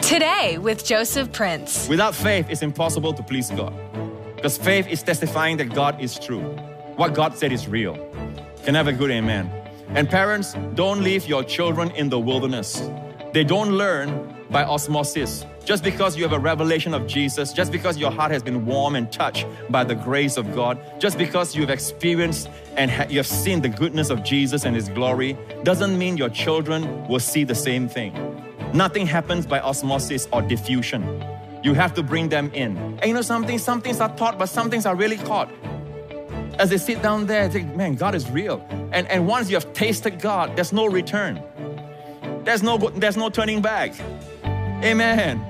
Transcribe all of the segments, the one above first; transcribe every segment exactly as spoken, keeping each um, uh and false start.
Today with Joseph Prince. Without faith, it's impossible to please God. Because faith is testifying that God is true. What God said is real. Can I have a good amen? And parents, don't leave your children in the wilderness. They don't learn by osmosis. Just because you have a revelation of Jesus, just because your heart has been warmed and touched by the grace of God, just because you've experienced and ha- you have seen the goodness of Jesus and His glory, doesn't mean your children will see the same thing. Nothing happens by osmosis or diffusion. You have to bring them in. And you know something? Some things are taught, but some things are really caught. As they sit down there, they think, man, God is real. And, and once you have tasted God, there's no return. There's no, there's no turning back. Amen.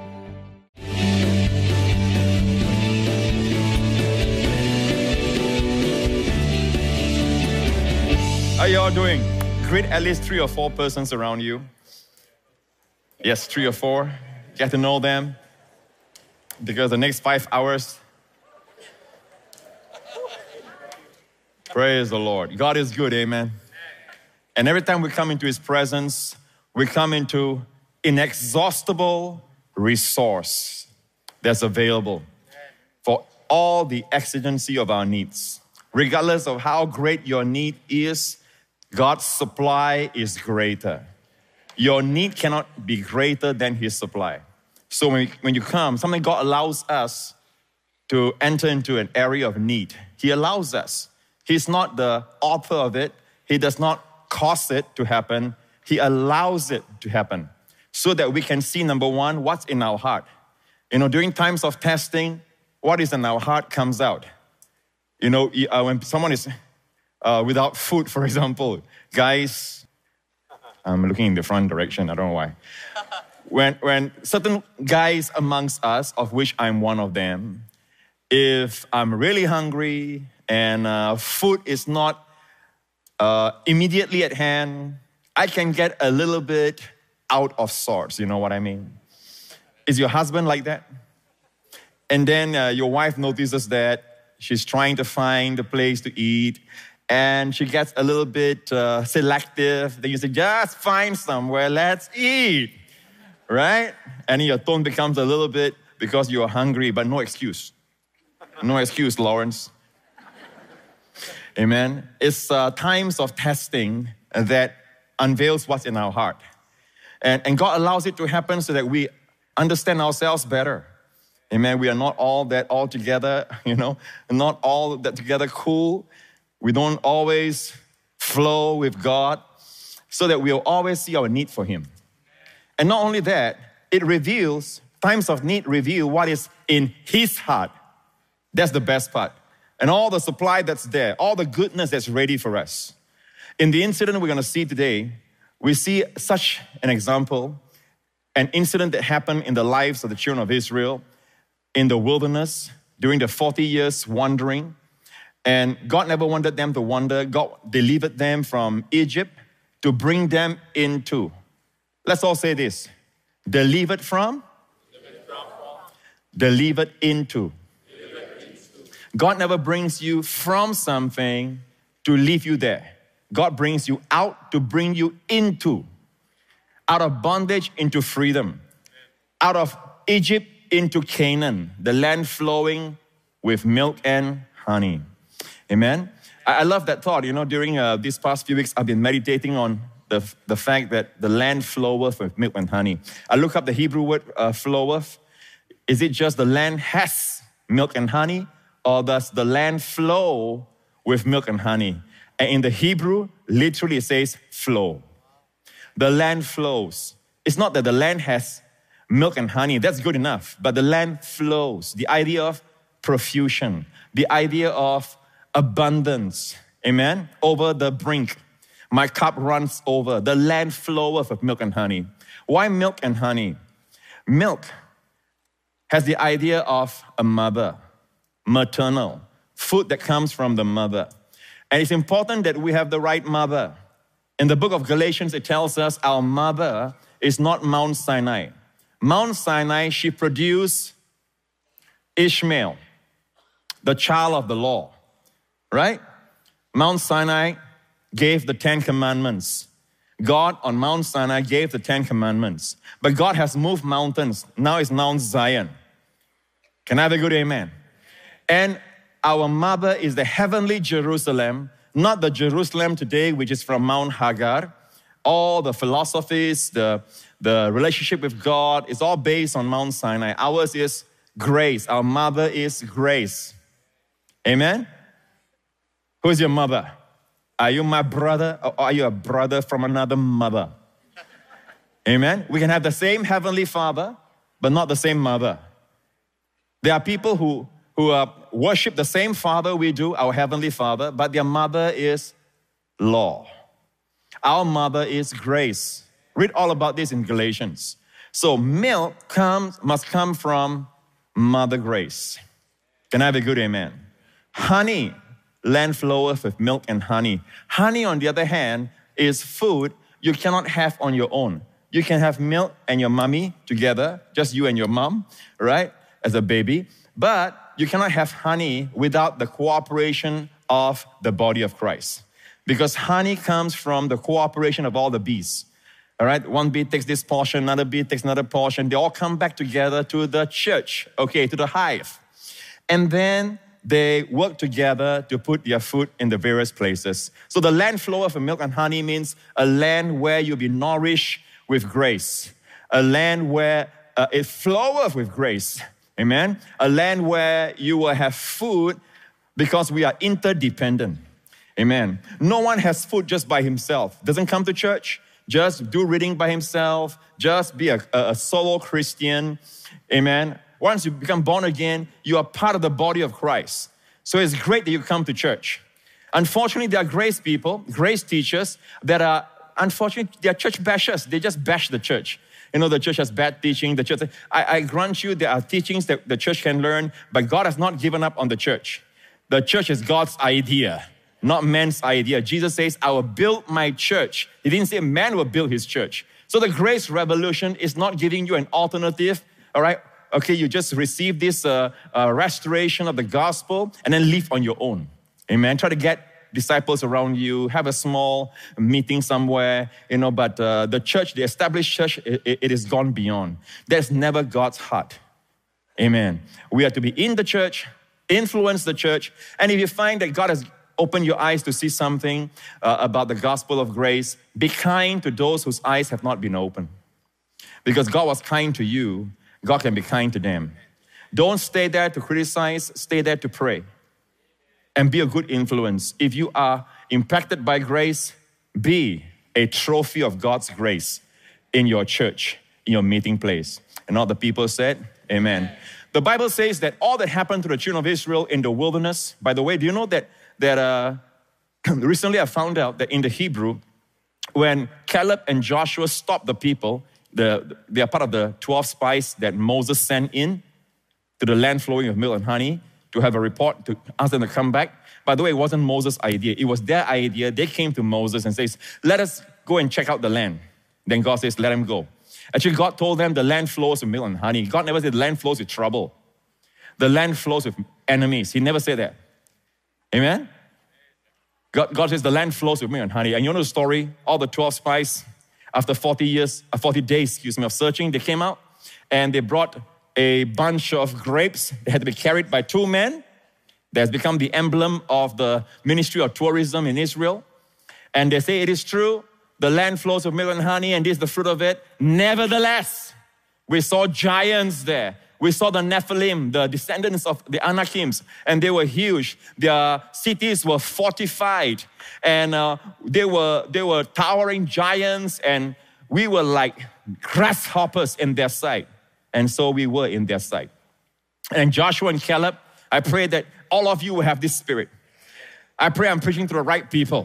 How you all doing? Greet at least three or four persons around you. Yes, three or four. Get to know them. Because the next five hours, praise the Lord. God is good, amen. And every time we come into His presence, we come into inexhaustible resource that's available for all the exigency of our needs. Regardless of how great your need is, God's supply is greater. Your need cannot be greater than His supply. So when, we, when you come, something God allows us to enter into an area of need. He allows us. He's not the author of it. He does not cause it to happen. He allows it to happen so that we can see, number one, what's in our heart. You know, during times of testing, what is in our heart comes out. You know, uh, when someone is uh, without food, for example, guys, I'm looking in the front direction, I don't know why. When, when certain guys amongst us, of which I'm one of them, if I'm really hungry and uh, food is not uh, immediately at hand, I can get a little bit out of sorts, you know what I mean? Is your husband like that? And then uh, your wife notices that she's trying to find a place to eat and she gets a little bit uh, selective. Then you say, just find somewhere, let's eat, right? And your tone becomes a little bit because you're hungry, but no excuse. No excuse, Lawrence. Amen. It's uh, times of testing that unveils what's in our heart. And, and God allows it to happen so that we understand ourselves better. Amen. We are not all that all together, you know, not all that together cool. We don't always flow with God so that we'll always see our need for Him. And not only that, it reveals, times of need reveal what is in His heart. That's the best part. And all the supply that's there, all the goodness that's ready for us. In the incident we're going to see today, we see such an example, an incident that happened in the lives of the children of Israel in the wilderness during the forty years wandering. And God never wanted them to wander. God delivered them from Egypt to bring them into. Let's all say this. Delivered from, delivered, from. delivered into. God never brings you from something to leave you there. God brings you out to bring you into. Out of bondage into freedom. Out of Egypt into Canaan, the land flowing with milk and honey. Amen? I love that thought. You know, during uh, these past few weeks, I've been meditating on the, the fact that the land floweth with milk and honey. I look up the Hebrew word uh, floweth. Is it just the land has milk and honey? Or does the land flow with milk and honey? And in the Hebrew, literally it says flow. The land flows. It's not that the land has milk and honey. That's good enough. But the land flows. The idea of profusion. The idea of abundance. Amen? Over the brink. My cup runs over. The land floweth with milk and honey. Why milk and honey? Milk has the idea of a mother. Maternal. Food that comes from the mother. And it's important that we have the right mother. In the book of Galatians, it tells us our mother is not Mount Sinai. Mount Sinai, she produced Ishmael, the child of the law, right? Mount Sinai gave the Ten Commandments. God on Mount Sinai gave the Ten Commandments. But God has moved mountains. Now it's Mount Zion. Can I have a good amen? And our mother is the heavenly Jerusalem, not the Jerusalem today, which is from Mount Hagar. All the philosophies, the, the relationship with God is all based on Mount Sinai. Ours is grace. Our mother is grace. Amen? Who's your mother? Are you my brother or are you a brother from another mother? Amen? We can have the same heavenly father, but not the same mother. There are people who, who uh, worship the same father we do, our heavenly father, but their mother is law. Our mother is grace. Read all about this in Galatians. So milk comes, must come from Mother Grace. Can I have a good amen? Honey, land floweth with milk and honey. Honey, on the other hand, is food you cannot have on your own. You can have milk and your mommy together, just you and your mom, right, as a baby. But you cannot have honey without the cooperation of the body of Christ. Because honey comes from the cooperation of all the bees. All right, one bee takes this portion, another bee takes another portion. They all come back together to the church, okay, to the hive. And then they work together to put their food in the various places. So the land floweth with milk and honey means a land where you'll be nourished with grace. A land where uh, it floweth with grace. Amen? A land where you will have food because we are interdependent. Amen. No one has food just by himself. Doesn't come to church, just do reading by himself, just be a, a, a solo Christian. Amen. Once you become born again, you are part of the body of Christ. So it's great that you come to church. Unfortunately, there are grace people, grace teachers that are, unfortunately, they are church bashers. They just bash the church. You know, the church has bad teaching. The church, I, I grant you there are teachings that the church can learn, but God has not given up on the church. The church is God's idea, not man's idea. Jesus says, I will build my church. He didn't say man will build his church. So the grace revolution is not giving you an alternative, all right? Okay, you just receive this uh, uh, restoration of the gospel and then live on your own. Amen. Try to get disciples around you, have a small meeting somewhere, you know, but uh, the church, the established church, it, it is gone beyond. That's never God's heart. Amen. We are to be in the church, influence the church, and if you find that God has opened your eyes to see something uh, about the gospel of grace, be kind to those whose eyes have not been opened. Because God was kind to you, God can be kind to them. Don't stay there to criticize, stay there to pray. And be a good influence. If you are impacted by grace, be a trophy of God's grace in your church, in your meeting place. And all the people said, amen. The Bible says that all that happened to the children of Israel in the wilderness, by the way, do you know that, that uh, recently I found out that in the Hebrew, when Caleb and Joshua stopped the people, the, they are part of the twelve spies that Moses sent in to the land flowing with milk and honey to have a report, to ask them to come back. By the way, it wasn't Moses' idea. It was their idea. They came to Moses and says, let us go and check out the land. Then God says, let them go. Actually, God told them the land flows with milk and honey. God never said the land flows with trouble. The land flows with enemies. He never said that. Amen? God, God says the land flows with milk and honey. And you know the story? All the twelve spies, after forty years, uh, forty days, excuse me, of searching, they came out and they brought a bunch of grapes. They had to be carried by two men. That has become the emblem of the Ministry of Tourism in Israel. And they say it is true. The land flows with milk and honey, and this is the fruit of it. Nevertheless, we saw giants there. We saw the Nephilim, the descendants of the Anakims, and they were huge. Their cities were fortified, and uh, they were they were towering giants, and we were like grasshoppers in their sight. And so we were in their sight. And Joshua and Caleb, I pray that all of you will have this spirit. I pray I'm preaching to the right people.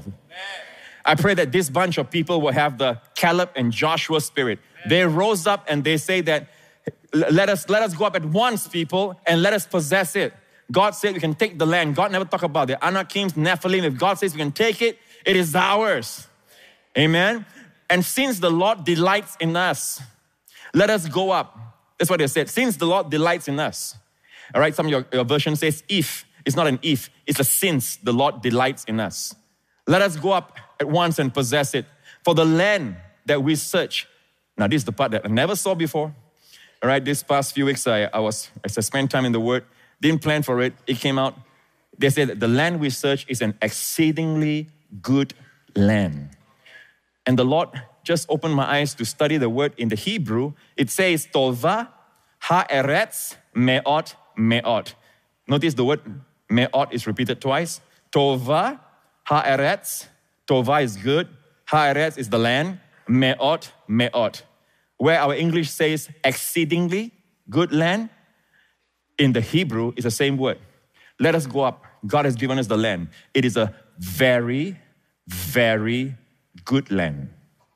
I pray that this bunch of people will have the Caleb and Joshua spirit. They rose up and they say that, let us, let us go up at once, people, and let us possess it. God said we can take the land. God never talked about the Anakims, Nephilim. If God says we can take it, it is ours. Amen? And since the Lord delights in us, let us go up. That's what they said. Since the Lord delights in us. All right, some of your, your version says if. It's not an if. It's a since the Lord delights in us. Let us go up at once and possess it. For the land that we search. Now, this is the part that I never saw before. All right, this past few weeks, I, I was, as I spent time in the Word, didn't plan for it. It came out. They said that the land we search is an exceedingly good land. And the Lord just opened my eyes to study the word in the Hebrew. It says, Tova ha'eretz me'ot me'ot. Notice the word me'ot is repeated twice. Tova ha'eretz. Tova is good. Ha'eretz is the land. Me'ot me'ot. Where our English says exceedingly good land, in the Hebrew is the same word. Let us go up. God has given us the land. It is a very, very good land.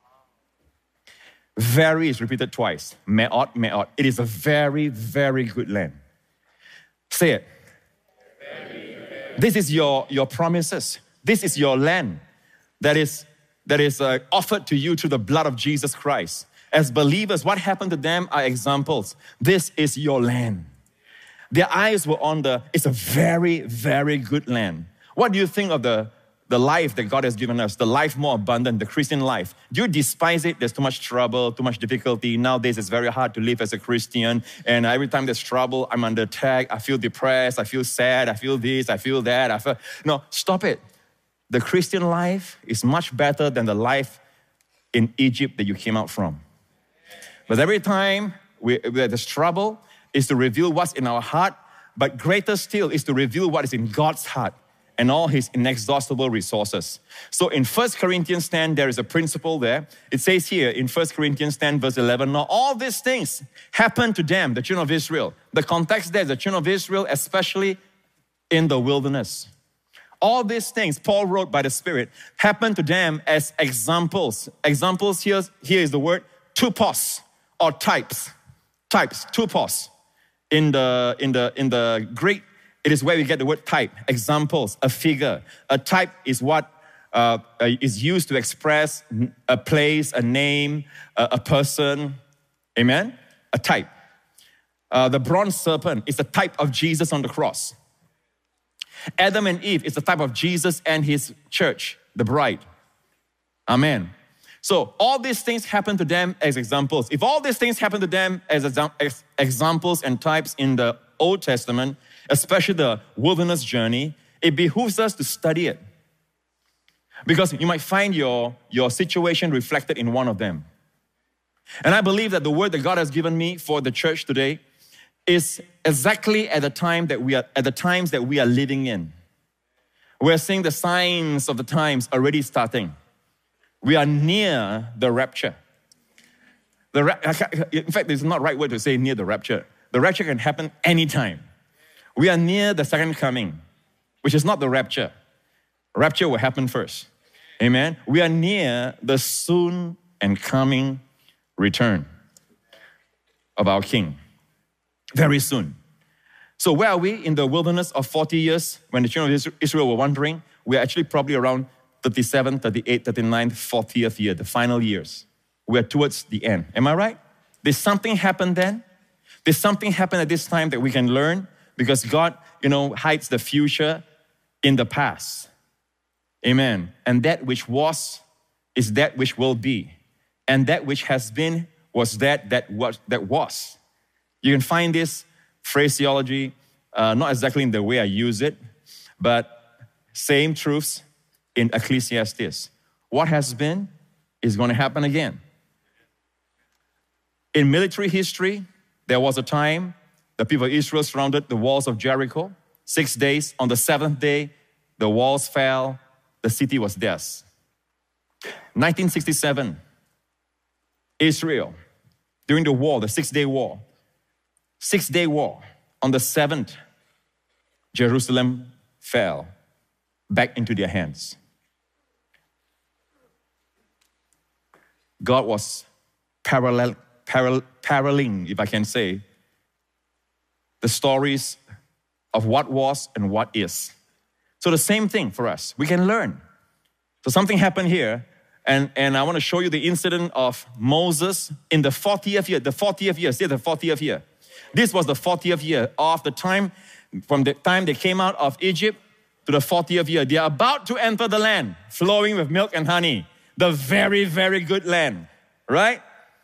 Very is repeated twice. Me'ot, me'ot. It is a very, very good land. Say it. Very, very. This is your, your promises. This is your land that is, that is uh, offered to you through the blood of Jesus Christ. As believers, what happened to them are examples. This is your land. Their eyes were on the, it's a very, very good land. What do you think of the, the life that God has given us, the life more abundant, the Christian life? Do you despise it? There's too much trouble, too much difficulty. Nowadays, it's very hard to live as a Christian. And every time there's trouble, I'm under attack. I feel depressed. I feel sad. I feel this. I feel that. I feel... No, stop it. The Christian life is much better than the life in Egypt that you came out from. But every time we, there's trouble, is to reveal what's in our heart, but greater still is to reveal what is in God's heart and all His inexhaustible resources. So in First Corinthians ten, there is a principle there. It says here in First Corinthians ten, verse eleven, now all these things happened to them, the children of Israel. The context there is the children of Israel, especially in the wilderness. All these things, Paul wrote by the Spirit, happened to them as examples. Examples, here, here is the word tupos, or types. Types, tupos. In the, in, the, in the Greek, it is where we get the word type, examples, a figure. A type is what uh, is used to express a place, a name, a, a person. Amen? A type. Uh, the bronze serpent is the type of Jesus on the cross. Adam and Eve is the type of Jesus and His church, the bride. Amen. So all these things happen to them as examples. If all these things happen to them as examples and types in the Old Testament, especially the wilderness journey, it behooves us to study it. Because you might find your, your situation reflected in one of them. And I believe that the word that God has given me for the church today is exactly at the time that we are at the times that we are living in. We're seeing the signs of the times already starting. We are near the rapture. The ra- in fact, it's not the right word to say near the rapture. The rapture can happen anytime. We are near the second coming, which is not the rapture. Rapture will happen first. Amen. We are near the soon and coming return of our King. Very soon. So where are we? In the wilderness of forty years when the children of Israel were wandering? We're actually probably around thirty-seven, thirty-eight, thirty-nine, fortieth year, the final years. We're towards the end. Am I right? Did something happen then? Did something happen at this time that we can learn? Because God, you know, hides the future in the past. Amen. And that which was is that which will be. And that which has been was that that was. That was. You can find this phraseology, uh, not exactly in the way I use it, but same truths in Ecclesiastes. What has been is going to happen again. In military history, there was a time the people of Israel surrounded the walls of Jericho. Six days. On the seventh day, the walls fell. The city was theirs. nineteen sixty-seven, Israel, during the war, the Six-Day War. Six-Day War. On the seventh, Jerusalem fell back into their hands. God was parallel, parallel, paralleling, if I can say, the stories of what was and what is. So the same thing for us. We can learn. So something happened here, and, and I want to show you the incident of Moses in the fortieth year. The fortieth year, say the fortieth year. This was the fortieth year of the time, from the time they came out of Egypt to the fortieth year. They are about to enter the land, flowing with milk and honey. the very, very good land, right?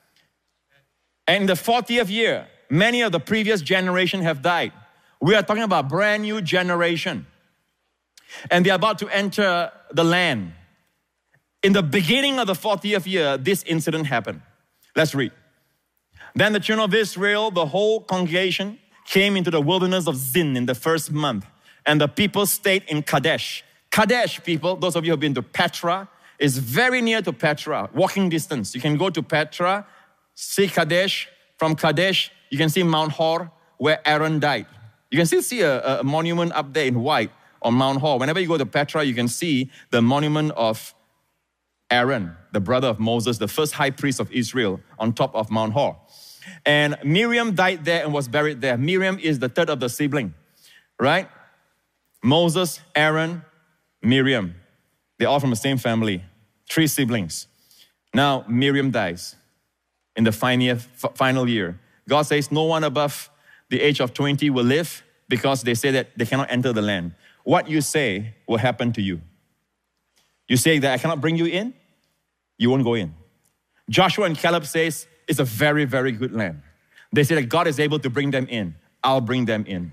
And in the fortieth year, many of the previous generation have died. We are talking about a brand new generation. And they're about to enter the land. In the beginning of the fortieth year, this incident happened. Let's read. Then the children of Israel, the whole congregation, came into the wilderness of Zin in the first month. And the people stayed in Kadesh. Kadesh, people, those of you who have been to Petra, is very near to Petra, walking distance. You can go to Petra, see Kadesh. From Kadesh, you can see Mount Hor, where Aaron died. You can still see a, a monument up there in white on Mount Hor. Whenever you go to Petra, you can see the monument of Aaron, the brother of Moses, the first high priest of Israel, on top of Mount Hor. And Miriam died there and was buried there. Miriam is the third of the sibling, right? Moses, Aaron, Miriam. They're all from the same family. Three siblings. Now, Miriam dies in the final year. God says no one above the age of twenty will live because they say that they cannot enter the land. What you say will happen to you. You say that I cannot bring you in, you won't go in. Joshua and Caleb says it's a very, very good land. They say that God is able to bring them in. I'll bring them in.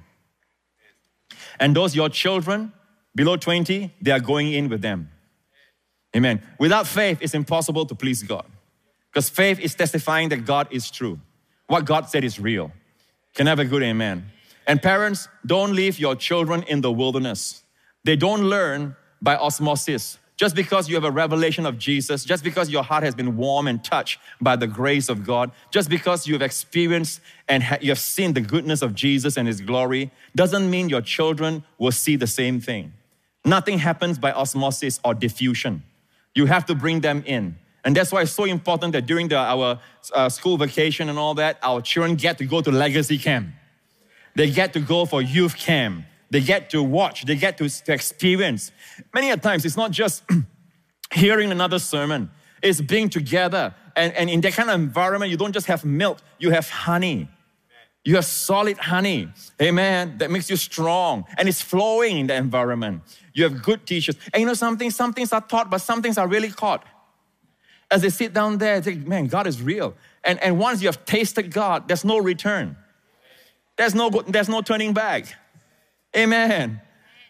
And those your children below twenty, they are going in with them. Amen. Without faith, it's impossible to please God. Because faith is testifying that God is true. What God said is real. Can I have a good amen? And parents, don't leave your children in the wilderness. They don't learn by osmosis. Just because you have a revelation of Jesus, just because your heart has been warm and touched by the grace of God, just because you have experienced and ha- you have seen the goodness of Jesus and His glory, doesn't mean your children will see the same thing. Nothing happens by osmosis or diffusion. You have to bring them in. And that's why it's so important that during the, our uh, school vacation and all that, our children get to go to legacy camp. They get to go for youth camp. They get to watch. They get to, to experience. Many a times, it's not just hearing another sermon. It's being together. And, and in that kind of environment, you don't just have milk. You have honey. You have solid honey. Amen. That makes you strong. And it's flowing in the environment. You have good teachers. And you know something? Some things are taught, but some things are really caught. As they sit down there, they think, man, God is real. And, and once you have tasted God, there's no return. There's no, there's no turning back. Amen.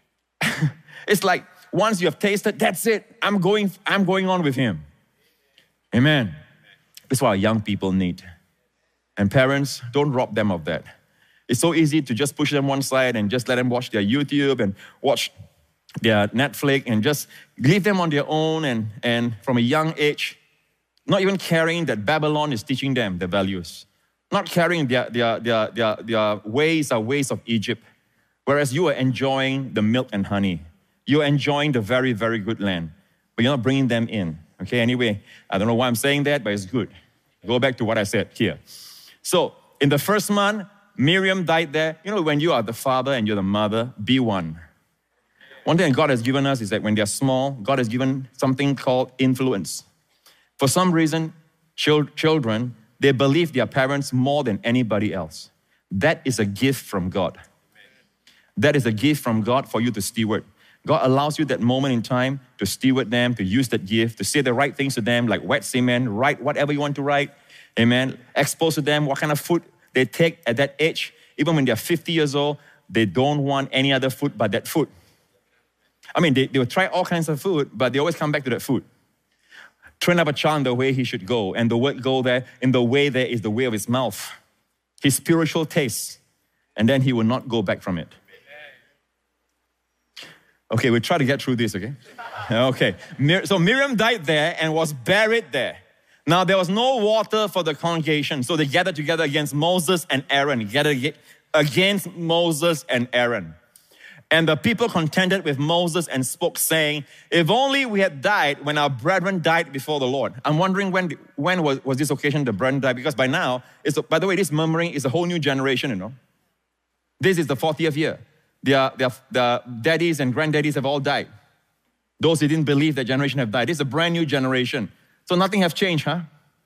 It's like once you have tasted, that's it. I'm going, I'm going on with Him. Amen. That's what our young people need. And parents, don't rob them of that. It's so easy to just push them one side and just let them watch their YouTube and watch their Netflix and just leave them on their own and, and from a young age, not even caring that Babylon is teaching them the values. Not caring their, their, their, their, their ways are ways of Egypt. Whereas you are enjoying the milk and honey. You're enjoying the very, very good land. But you're not bringing them in. Okay, anyway, I don't know why I'm saying that, but it's good. Go back to what I said here. So, in the first month, Miriam died there. You know, when you are the father and you're the mother, be one. One thing God has given us is that when they're small, God has given something called influence. For some reason, chil- children, they believe their parents more than anybody else. That is a gift from God. That is a gift from God for you to steward. God allows you that moment in time to steward them, to use that gift, to say the right things to them, like wet cement, write whatever you want to write. Amen. Expose to them what kind of food they take at that age. Even when they're fifty years old, they don't want any other food but that food. I mean, they, they will try all kinds of food, but they always come back to that food. Train up a child in the way he should go. And the word go there, in the way there is the way of his mouth. His spiritual taste. And then he will not go back from it. Okay, we'll try to get through this, okay? Okay, so Miriam died there and was buried there. Now, there was no water for the congregation, so they gathered together against Moses and Aaron, gathered against Moses and Aaron. And the people contended with Moses and spoke, saying, if only we had died when our brethren died before the Lord. I'm wondering when when was, was this occasion the brethren died, because by now, it's, by the way, this murmuring is a whole new generation, you know. This is the fortieth year. Their, their, their daddies and granddaddies have all died. Those who didn't believe that generation have died. This is a brand new generation. So nothing have changed, huh?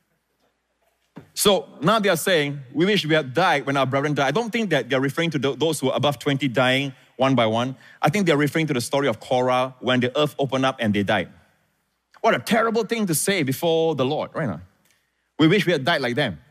So now they are saying, we wish we had died when our brethren died. I don't think that they're referring to those who are above twenty dying one by one. I think they're referring to the story of Korah when the earth opened up and they died. What a terrible thing to say before the Lord, right now. We wish we had died like them.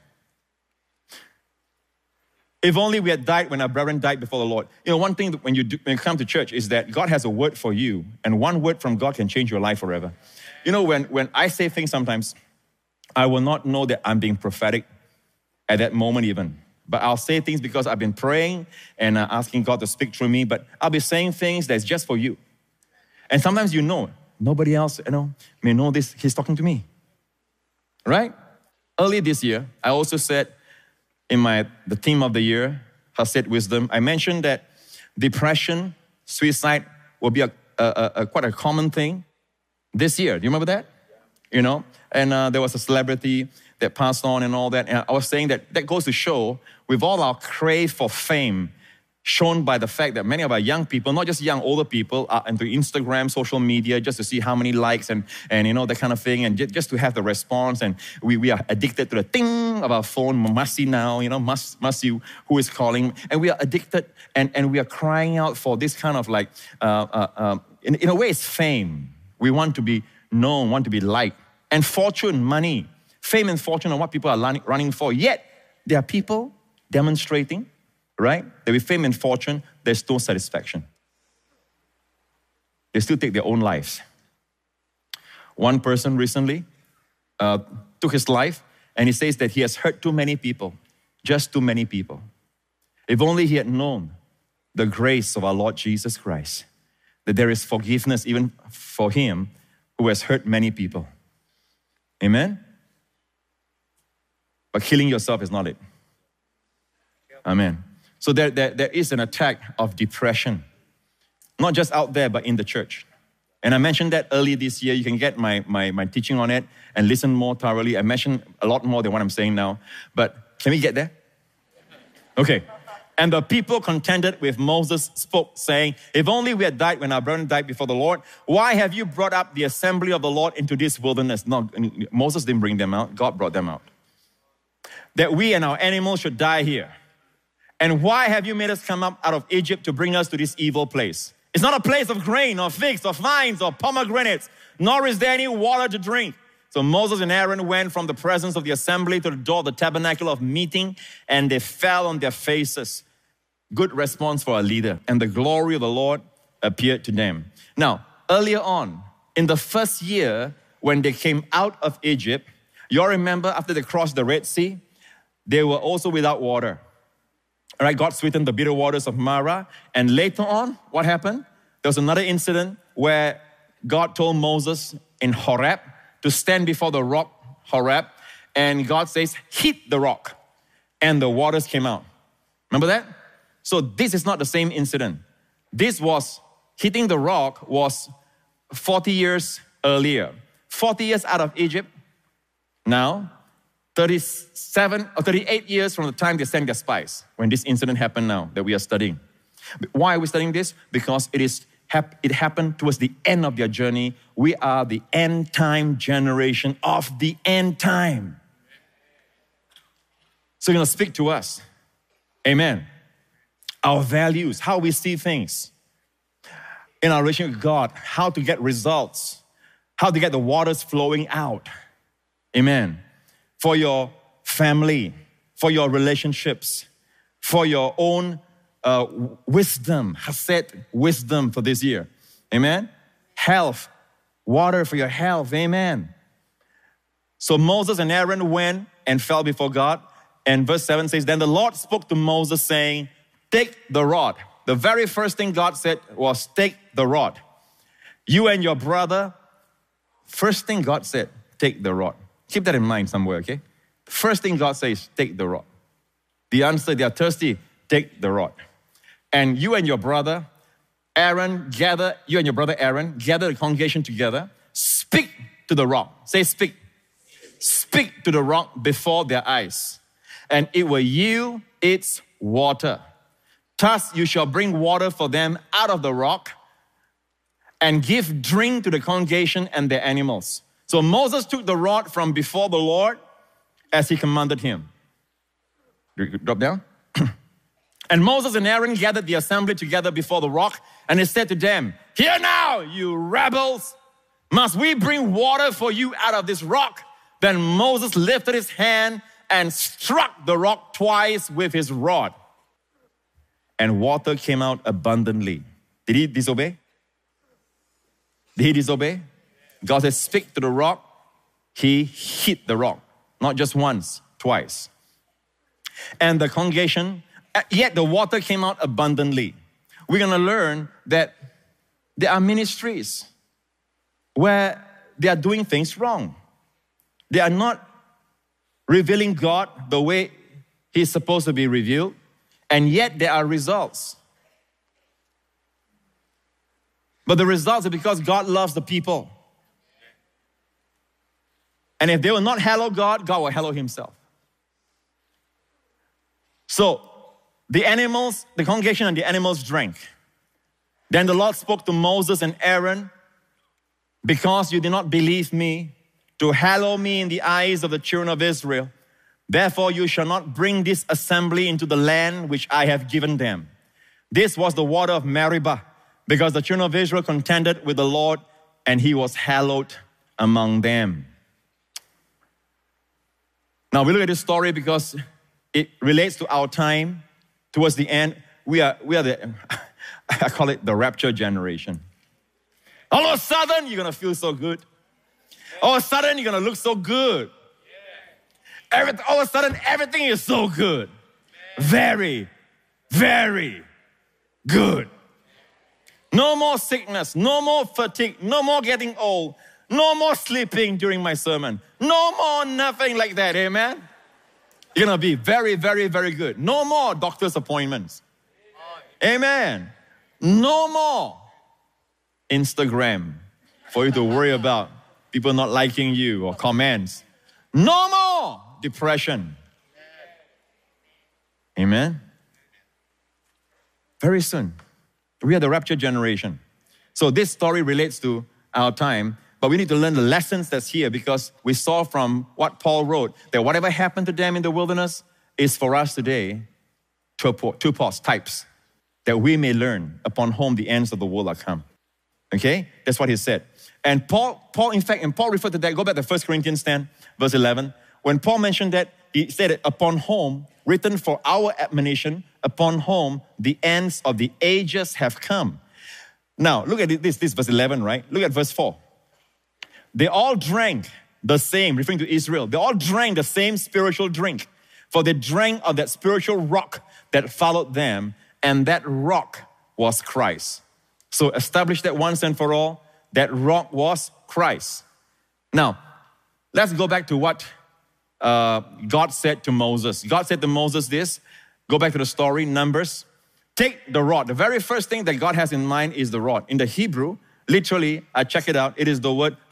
If only we had died when our brethren died before the Lord. You know, one thing when you, do, when you come to church is that God has a word for you, and one word from God can change your life forever. You know, when, when I say things sometimes, I will not know that I'm being prophetic at that moment even. But I'll say things because I've been praying and uh, asking God to speak through me, but I'll be saying things that's just for you. And sometimes you know, nobody else, you know, may know this, He's talking to me. Right? Early this year, I also said in my the theme of the year, Hesed Wisdom, I mentioned that depression, suicide will be a, a, a quite a common thing this year. Do you remember that? You know, and uh, there was a celebrity that passed on and all that. And I was saying that that goes to show, with all our crave for fame, shown by the fact that many of our young people, not just young, older people, are into Instagram, social media, just to see how many likes and, and you know, that kind of thing, and just to have the response. And we, we are addicted to the ting of our phone, must see now, you know, must, must see who is calling. And we are addicted, and, and we are crying out for this kind of like, uh, uh, uh, in, in a way, it's fame. We want to be known, want to be liked. And fortune, money, fame and fortune are what people are running for. Yet, there are people demonstrating, right, that with fame and fortune, there's no satisfaction. They still take their own lives. One person recently uh, took his life, and he says that he has hurt too many people, just too many people. If only he had known the grace of our Lord Jesus Christ, that there is forgiveness even for him who has hurt many people. Amen? But killing yourself is not it. Amen. So there, there, there is an attack of depression, not just out there, but in the church. And I mentioned that early this year. You can get my, my, my teaching on it and listen more thoroughly. I mentioned a lot more than what I'm saying now. But can we get there? Okay. And the people contended with Moses, spoke, saying, if only we had died when our brethren died before the Lord. Why have you brought up the assembly of the Lord into this wilderness? No, Moses didn't bring them out. God brought them out. That we and our animals should die here. And why have you made us come up out of Egypt to bring us to this evil place? It's not a place of grain or figs or vines or pomegranates, nor is there any water to drink. So Moses and Aaron went from the presence of the assembly to the door of the tabernacle of meeting, and they fell on their faces. Good response for a leader. And the glory of the Lord appeared to them. Now, earlier on, in the first year when they came out of Egypt, you all remember after they crossed the Red Sea, they were also without water. All right, God sweetened the bitter waters of Marah. And later on, what happened? There was another incident where God told Moses in Horeb to stand before the rock, Horeb, and God says, hit the rock, and the waters came out. Remember that? So this is not the same incident. This was, hitting the rock was forty years earlier. forty years out of Egypt. Now, thirty-seven or thirty-eight years from the time they sent their spies, when this incident happened now that we are studying. Why are we studying this? Because it is it happened towards the end of their journey. We are the end time generation of the end time. So you're going to speak to us. Amen. Our values, how we see things. In our relationship with God, how to get results. How to get the waters flowing out. Amen. For your family, for your relationships, for your own uh, wisdom, Hesed wisdom for this year. Amen. Health, water for your health. Amen. So Moses and Aaron went and fell before God. And verse seven says, then the Lord spoke to Moses saying, take the rod. The very first thing God said was, take the rod. You and your brother, first thing God said, take the rod. Keep that in mind somewhere, okay? First thing God says, take the rod. The answer, they are thirsty, take the rod. And you and your brother, Aaron, gather, you and your brother Aaron, gather the congregation together, speak to the rock. Say speak. Speak to the rock before their eyes, and it will yield its water. Thus you shall bring water for them out of the rock and give drink to the congregation and their animals. So Moses took the rod from before the Lord as he commanded him. Drop down. And Moses and Aaron gathered the assembly together before the rock, and he said to them, hear now, you rebels, Must we bring water for you out of this rock? Then Moses lifted his hand and struck the rock twice with his rod. And water came out abundantly. Did he disobey? Did he disobey? God said, speak to the rock. He hit the rock. Not just once, twice. And the congregation, yet the water came out abundantly. We're going to learn that there are ministries where they are doing things wrong. They are not revealing God the way He's supposed to be revealed, and yet there are results. But the results are because God loves the people. And if they will not hallow God, God will hallow Himself. So, the animals, the congregation and the animals drank. Then the Lord spoke to Moses and Aaron, because you did not believe me, to hallow me in the eyes of the children of Israel. Therefore you shall not bring this assembly into the land which I have given them. This was the water of Meribah, because the children of Israel contended with the Lord, and He was hallowed among them. Now we look at this story because it relates to our time. Towards the end, we are, we are the, I call it the rapture generation. All of a sudden, you're going to feel so good. All of a sudden, you're going to look so good. Every, all of a sudden, everything is so good. Very, very good. No more sickness, no more fatigue, no more getting old, no more sleeping during my sermon. No more nothing like that, amen? You're going to be very, very, very good. No more doctor's appointments. Amen. No more Instagram for you to worry about people not liking you or comments. No more depression. Amen. Very soon. We are the rapture generation. So this story relates to our time, but we need to learn the lessons that's here, because we saw from what Paul wrote that whatever happened to them in the wilderness is for us today, two parts, types, that we may learn upon whom the ends of the world are come. Okay? That's what he said. And Paul, Paul, in fact, and Paul referred to that, go back to First Corinthians ten, verse eleven. When Paul mentioned that, he said it, upon whom, written for our admonition, upon whom the ends of the ages have come. Now, look at this, this verse eleven, right? Look at verse four. They all drank the same, referring to Israel. They all drank the same spiritual drink, for they drank of that spiritual rock that followed them, and that rock was Christ. So establish that once and for all, that rock was Christ. Now, let's go back to what uh, God said to Moses. God said to Moses this, go back to the story, Numbers. Take the rod. The very first thing that God has in mind is the rod. In the Hebrew, literally, I check it out, it is the word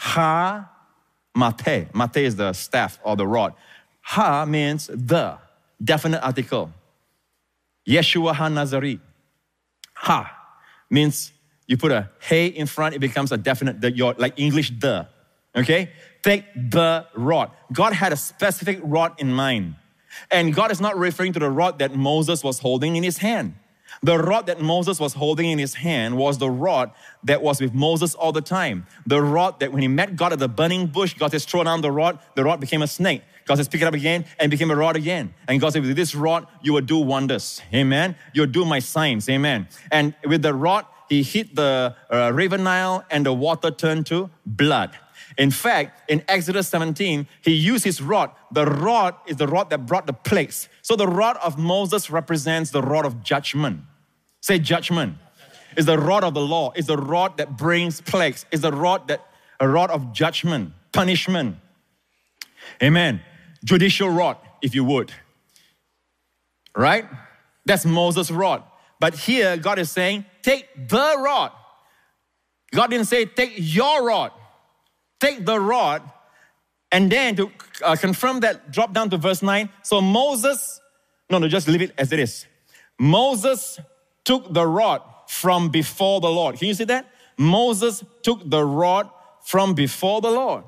ha-mate. Mate is the staff or the rod. Ha means the, definite article. Yeshua ha-Nazari. Ha means you put a hey in front, it becomes a definite, the, your, like English the. Okay? Take the rod. God had a specific rod in mind. And God is not referring to the rod that Moses was holding in his hand. The rod that Moses was holding in his hand was the rod that was with Moses all the time. The rod that when he met God at the burning bush, God says, throw down the rod, the rod became a snake. God says, pick it up again, and became a rod again. And God said, with this rod, you will do wonders. Amen. You'll do my signs. Amen. And with the rod, he hit the uh, river Nile, and the water turned to blood. In fact, in Exodus seventeen, he used his rod. The rod is the rod that brought the plagues. So the rod of Moses represents the rod of judgment. Say judgment. It's the rod of the law. It's the rod that brings plagues. It's the rod that, a rod of judgment, punishment. Amen. Judicial rod, if you would. Right? That's Moses' rod. But here, God is saying, take the rod. God didn't say, take your rod. Take the rod. And then to uh, confirm that, drop down to verse nine. So Moses, no, no, just leave it as it is. Moses took the rod from before the Lord. Can you see that? Moses took the rod from before the Lord.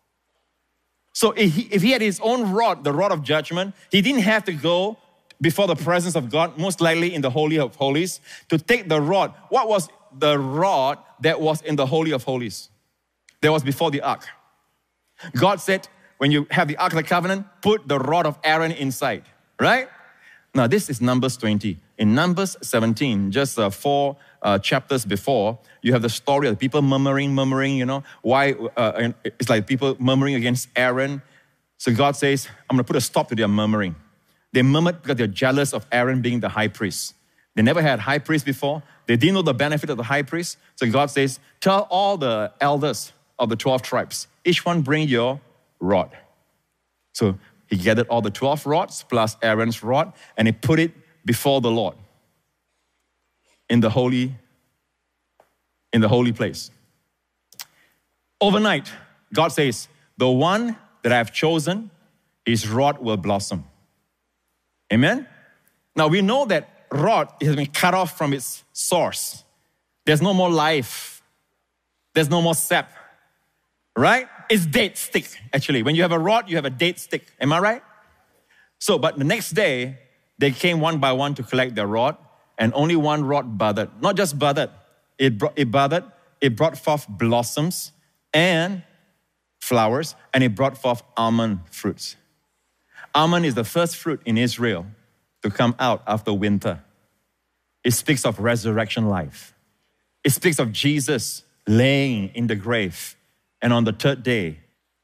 So if he, if he had his own rod, the rod of judgment, he didn't have to go before the presence of God, most likely in the Holy of Holies, to take the rod. What was the rod that was in the Holy of Holies? That was before the ark. God said, when you have the Ark of the Covenant, put the rod of Aaron inside, right? Now, this is Numbers twenty. In Numbers seventeen, just uh, four uh, chapters before, you have the story of the people murmuring, murmuring, you know. Why? Uh, it's like people murmuring against Aaron. So God says, I'm going to put a stop to their murmuring. They murmured because they're jealous of Aaron being the high priest. They never had high priest before. They didn't know the benefit of the high priest. So God says, tell all the elders of the twelve tribes, each one bring your rod. So he gathered all the twelve rods plus Aaron's rod, and he put it before the Lord in the holy, in the holy place. Overnight, God says, the one that I have chosen, his rod will blossom. Amen? Now we know that rod has been cut off from its source. There's no more life. There's no more sap. Right? It's dead stick, actually. When you have a rod, you have a dead stick. Am I right? So, but the next day, they came one by one to collect their rod, and only one rod budded. Not just budded, it, brought, it budded, it brought forth blossoms and flowers, and it brought forth almond fruits. Almond is the first fruit in Israel to come out after winter. It speaks of resurrection life. It speaks of Jesus laying in the grave, and on the third day,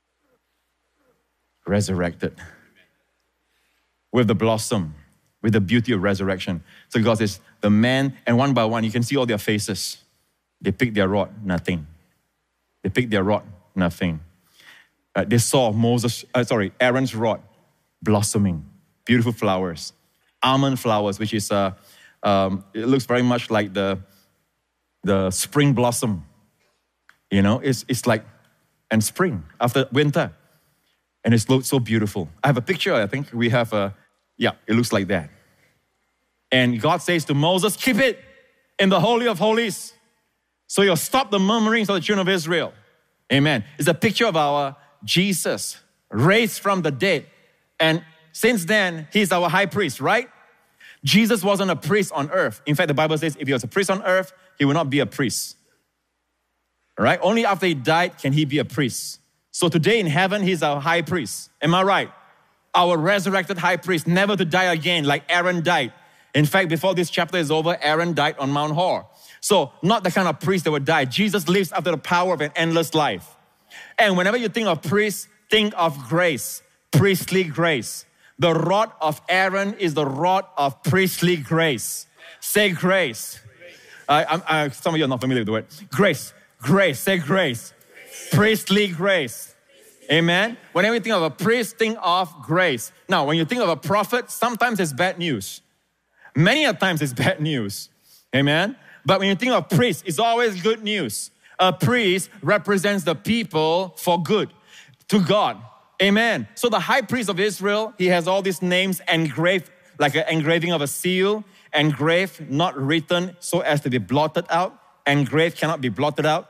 resurrected with the blossom, with the beauty of resurrection. So God says, the man, and one by one, you can see all their faces. They picked their rod, nothing. They picked their rod, nothing. Uh, they saw Moses, uh, sorry, Aaron's rod blossoming, beautiful flowers, almond flowers, which is, uh, um, it looks very much like the, the spring blossom. You know, it's, it's like, and spring after winter. And it's so beautiful. I have a picture, I think we have a, yeah, it looks like that. And God says to Moses, keep it in the Holy of Holies, so you'll stop the murmurings of the children of Israel. Amen. It's a picture of our Jesus, raised from the dead. And since then, he's our high priest, right? Jesus wasn't a priest on earth. In fact, the Bible says if he was a priest on earth, he would not be a priest. Right? Only after he died can he be a priest. So today in heaven, he's our high priest. Am I right? Our resurrected high priest, never to die again like Aaron died. In fact, before this chapter is over, Aaron died on Mount Hor. So not the kind of priest that would die. Jesus lives after the power of an endless life. And whenever you think of priest, think of grace, priestly grace. The rod of Aaron is the rod of priestly grace. Say grace. Uh, I'm, I, some of you are not familiar with the word. Grace. Grace, say grace. grace. Priestly grace. Amen. Whenever you think of a priest, think of grace. Now, when you think of a prophet, sometimes it's bad news. Many a times it's bad news. Amen. But when you think of priest, it's always good news. A priest represents the people for good to God. Amen. So the high priest of Israel, he has all these names engraved, like an engraving of a seal, engraved, not written so as to be blotted out. Engraved cannot be blotted out.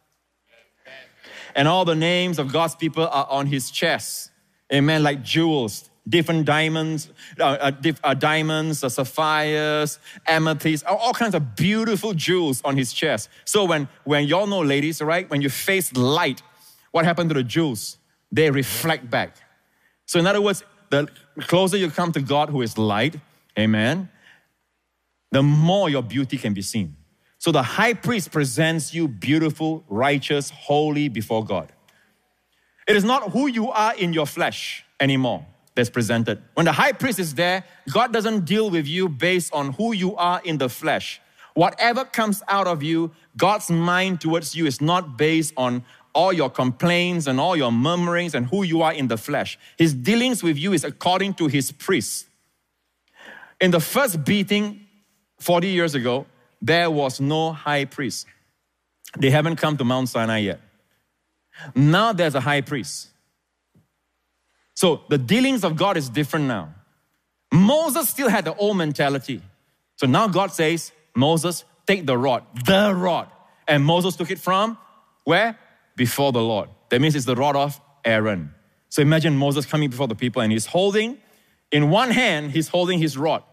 And all the names of God's people are on his chest. Amen, like jewels, different diamonds, uh, uh, diff, uh, diamonds, uh, sapphires, amethyst, all, all kinds of beautiful jewels on his chest. So when, when y'all know ladies, right, when you face light, what happened to the jewels? They reflect back. So in other words, the closer you come to God who is light, amen, the more your beauty can be seen. So the high priest presents you beautiful, righteous, holy before God. It is not who you are in your flesh anymore that's presented. When the high priest is there, God doesn't deal with you based on who you are in the flesh. Whatever comes out of you, God's mind towards you is not based on all your complaints and all your murmurings and who you are in the flesh. His dealings with you is according to his priest. In the first beating forty years ago, there was no high priest. They haven't come to Mount Sinai yet. Now there's a high priest. So the dealings of God is different now. Moses still had the old mentality. So now God says, Moses, take the rod, the rod. And Moses took it from where? Before the Lord. That means it's the rod of Aaron. So imagine Moses coming before the people and he's holding, in one hand, he's holding his rod.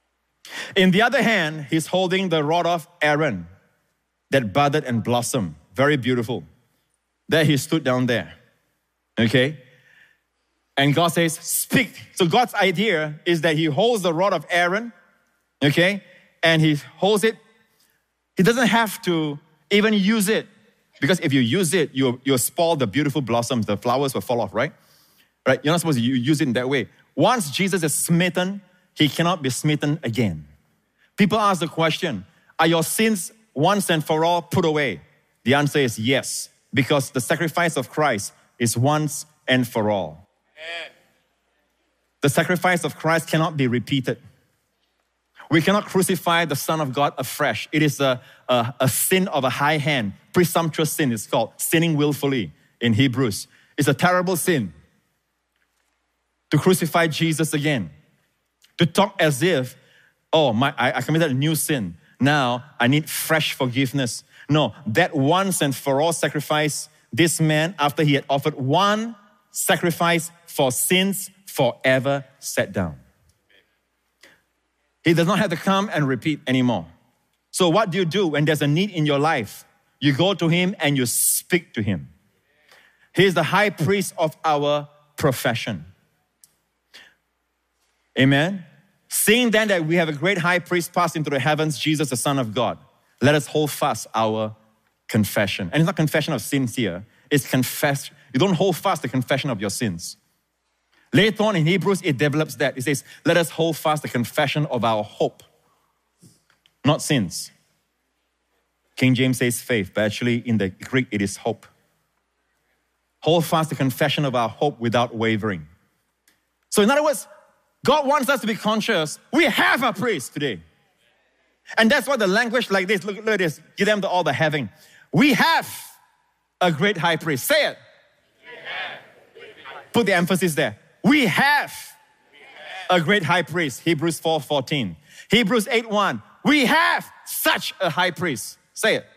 In the other hand, he's holding the rod of Aaron that budded and blossomed. very beautiful. There he stood down there, okay? And God says, speak. So God's idea is that he holds the rod of Aaron, okay? And he holds it. He doesn't have to even use it, because if you use it, you'll, you'll spoil the beautiful blossoms. The flowers will fall off, right? Right? You're not supposed to use it in that way. Once Jesus is smitten, he cannot be smitten again. People ask the question, are your sins once and for all put away? The answer is yes, because the sacrifice of Christ is once and for all. Amen. The sacrifice of Christ cannot be repeated. We cannot crucify the Son of God afresh. It is a, a, a sin of a high hand. Presumptuous sin is called sinning willfully in Hebrews. It's a terrible sin to crucify Jesus again. To talk as if, oh, my, I, I committed a new sin. Now I need fresh forgiveness. No, that once and for all sacrifice, this man, after he had offered one sacrifice for sins, forever sat down. He does not have to come and repeat anymore. So what do you do when there's a need in your life? You go to him and you speak to him. He is the high priest of our profession. Amen. Seeing then that we have a great high priest passed into the heavens, Jesus, the Son of God, let us hold fast our confession. And it's not confession of sins here. It's confess. You don't hold fast the confession of your sins. Later on in Hebrews, it develops that. It says, let us hold fast the confession of our hope, not sins. King James says faith, but actually in the Greek, it is hope. Hold fast the confession of our hope without wavering. So in other words, God wants us to be conscious. We have a priest today. And that's why the language like this, look, look at this, give them the, all the having. We have a great high priest. Say it. Put the emphasis there. We have a great high priest. Hebrews four fourteen. Hebrews eight one. We have such a high priest. Say it.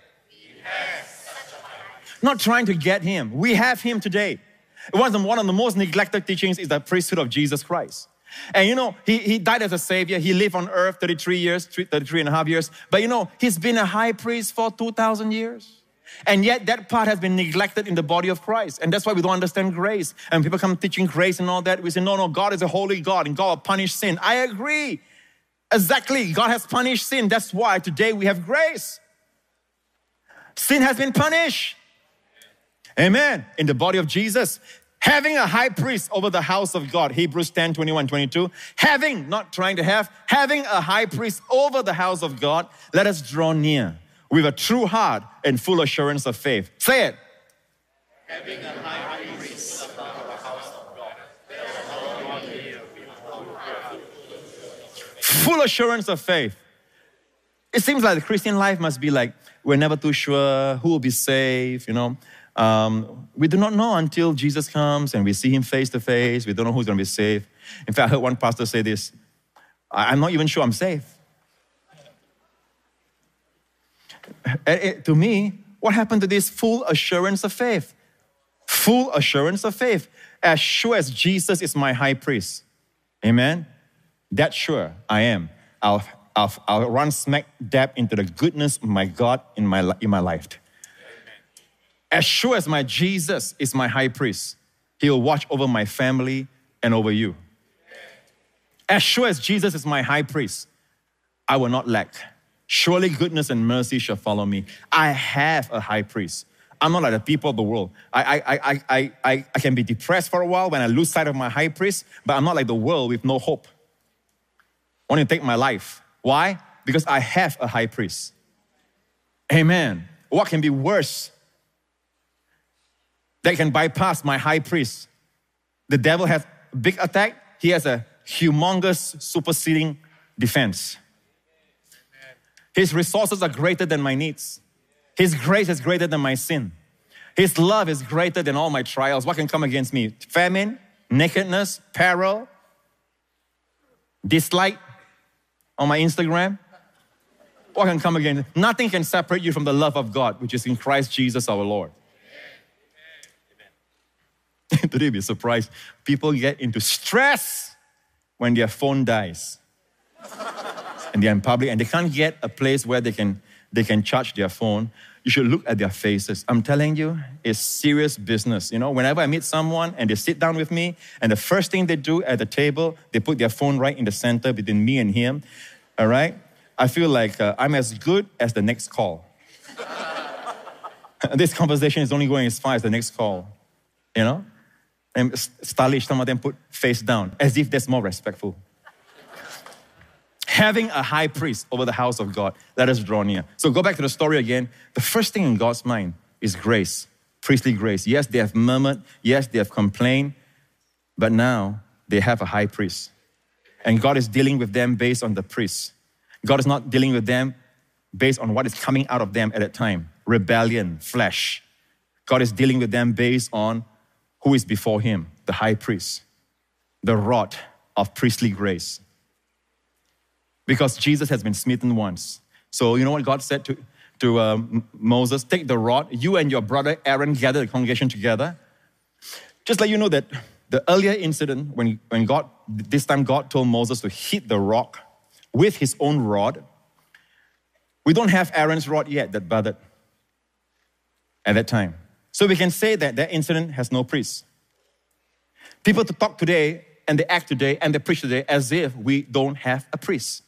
Not trying to get him. We have him today. One of the, one of the most neglected teachings is the priesthood of Jesus Christ. And you know, he, he died as a savior. He lived on earth thirty-three years, thirty-three and a half years. But you know, he's been a high priest for two thousand years. And yet that part has been neglected in the body of Christ. And that's why we don't understand grace. And people come teaching grace and all that. We say, no, no, God is a holy God and God will punish sin. I agree. Exactly. God has punished sin. That's why today we have grace. Sin has been punished. Amen. In the body of Jesus. Having a high priest over the house of God. Hebrews ten, twenty-one, twenty-two. Having, not trying to have, having a high priest over the house of God, let us draw near with a true heart and full assurance of faith. Say it. Having a high priest over the house of God, let us draw near with a true heart. Full assurance of faith. It seems like the Christian life must be like, we're never too sure who will be saved, you know. Um, we do not know until Jesus comes and we see him face to face. We don't know who's going to be saved. In fact, I heard one pastor say this, I'm not even sure I'm saved. And it, to me, what happened to this full assurance of faith? Full assurance of faith. As sure as Jesus is my high priest. Amen? That sure I am. I'll, I'll, I'll run smack dab into the goodness of my God in my, in my life. As sure as my Jesus is my high priest, he will watch over my family and over you. As sure as Jesus is my high priest, I will not lack. Surely goodness and mercy shall follow me. I have a high priest. I'm not like the people of the world. I, I, I, I, I, I can be depressed for a while when I lose sight of my high priest, but I'm not like the world with no hope. Want to take my life. Why? Because I have a high priest. Amen. What can be worse that can bypass my high priest? The devil has a big attack. He has a humongous superseding defense. His resources are greater than my needs. His grace is greater than my sin. His love is greater than all my trials. What can come against me? Famine, nakedness, peril, dislike on my Instagram. What can come against? Nothing can separate you from the love of God, which is in Christ Jesus our Lord. Today you'll be surprised. People get into stress when their phone dies. And they're in public and they can't get a place where they can, they can charge their phone. you should look at their faces. I'm telling you, it's serious business. You know, whenever I meet someone and they sit down with me, and the first thing they do at the table, they put their phone right in the center between me and him, all right? I feel like uh, I'm as good as the next call. This conversation is only going as far as the next call, you know? And stylish, some of them put face down, as if that's more respectful. Having a high priest over the house of God, let us draw near. So go back to the story again. The first thing in God's mind is grace, priestly grace. Yes, they have murmured. Yes, they have complained. But now they have a high priest. And God is dealing with them based on the priest. God is not dealing with them based on what is coming out of them at that time. Rebellion, flesh. God is dealing with them based on who is before him, the high priest, the rod of priestly grace. Because Jesus has been smitten once. So you know what God said to, to um, Moses? Take the rod, you and your brother Aaron gather the congregation together. Just let you know that the earlier incident when, when God, this time God told Moses to hit the rock with his own rod. We don't have Aaron's rod yet that budded at that time. So we can say that that incident has no priest. People to talk today and they act today and they preach today as if we don't have a priest.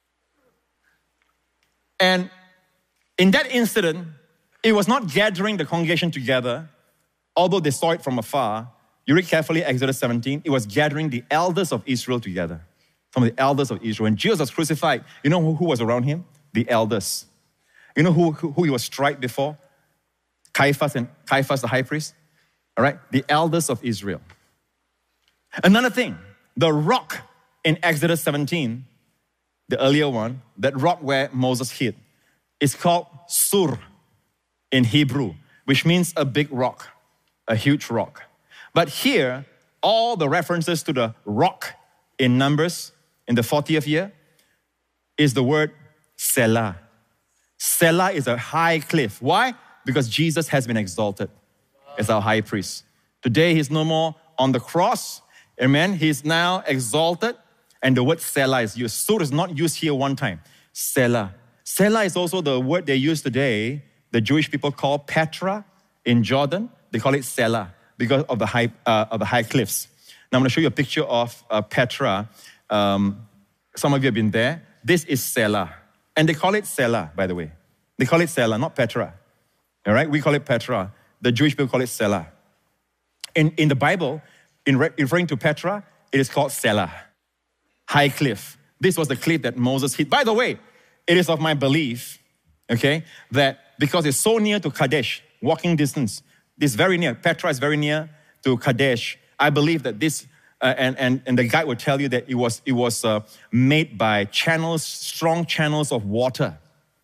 And in that incident, it was not gathering the congregation together, although they saw it from afar. You read carefully Exodus seventeen, it was gathering the elders of Israel together. Some of the elders of Israel. When Jesus was crucified, you know who, who was around him? The elders. You know who, who, who he was tried before? Caiaphas and Caiaphas, the high priest. All right, the elders of Israel. Another thing, the rock in Exodus seventeen, the earlier one, that rock where Moses hid, is called Sur in Hebrew, which means a big rock, a huge rock. But here, all the references to the rock in Numbers in the fortieth year is the word Selah. Selah is a high cliff. Why? Because Jesus has been exalted as our high priest. Today, he's no more on the cross. Amen. He's now exalted. And the word Selah is used. Sur is not used here one time. Selah. Selah is also the word they use today. The Jewish people call Petra in Jordan. They call it Selah because of the high, uh, of the high cliffs. Now I'm going to show you a picture of uh, Petra. Um, some of you have been there. This is Selah. And they call it Selah, by the way. They call it Selah, not Petra. All right? We call it Petra. The Jewish people call it Selah. In, in the Bible, in re- referring to Petra, it is called Selah. High cliff. This was the cliff that Moses hit. By the way, it is of my belief, okay, that because it's so near to Kadesh, walking distance, this very near, Petra is very near to Kadesh. I believe that this, uh, and, and, and the guide will tell you that it was, it was uh, made by channels, strong channels of water.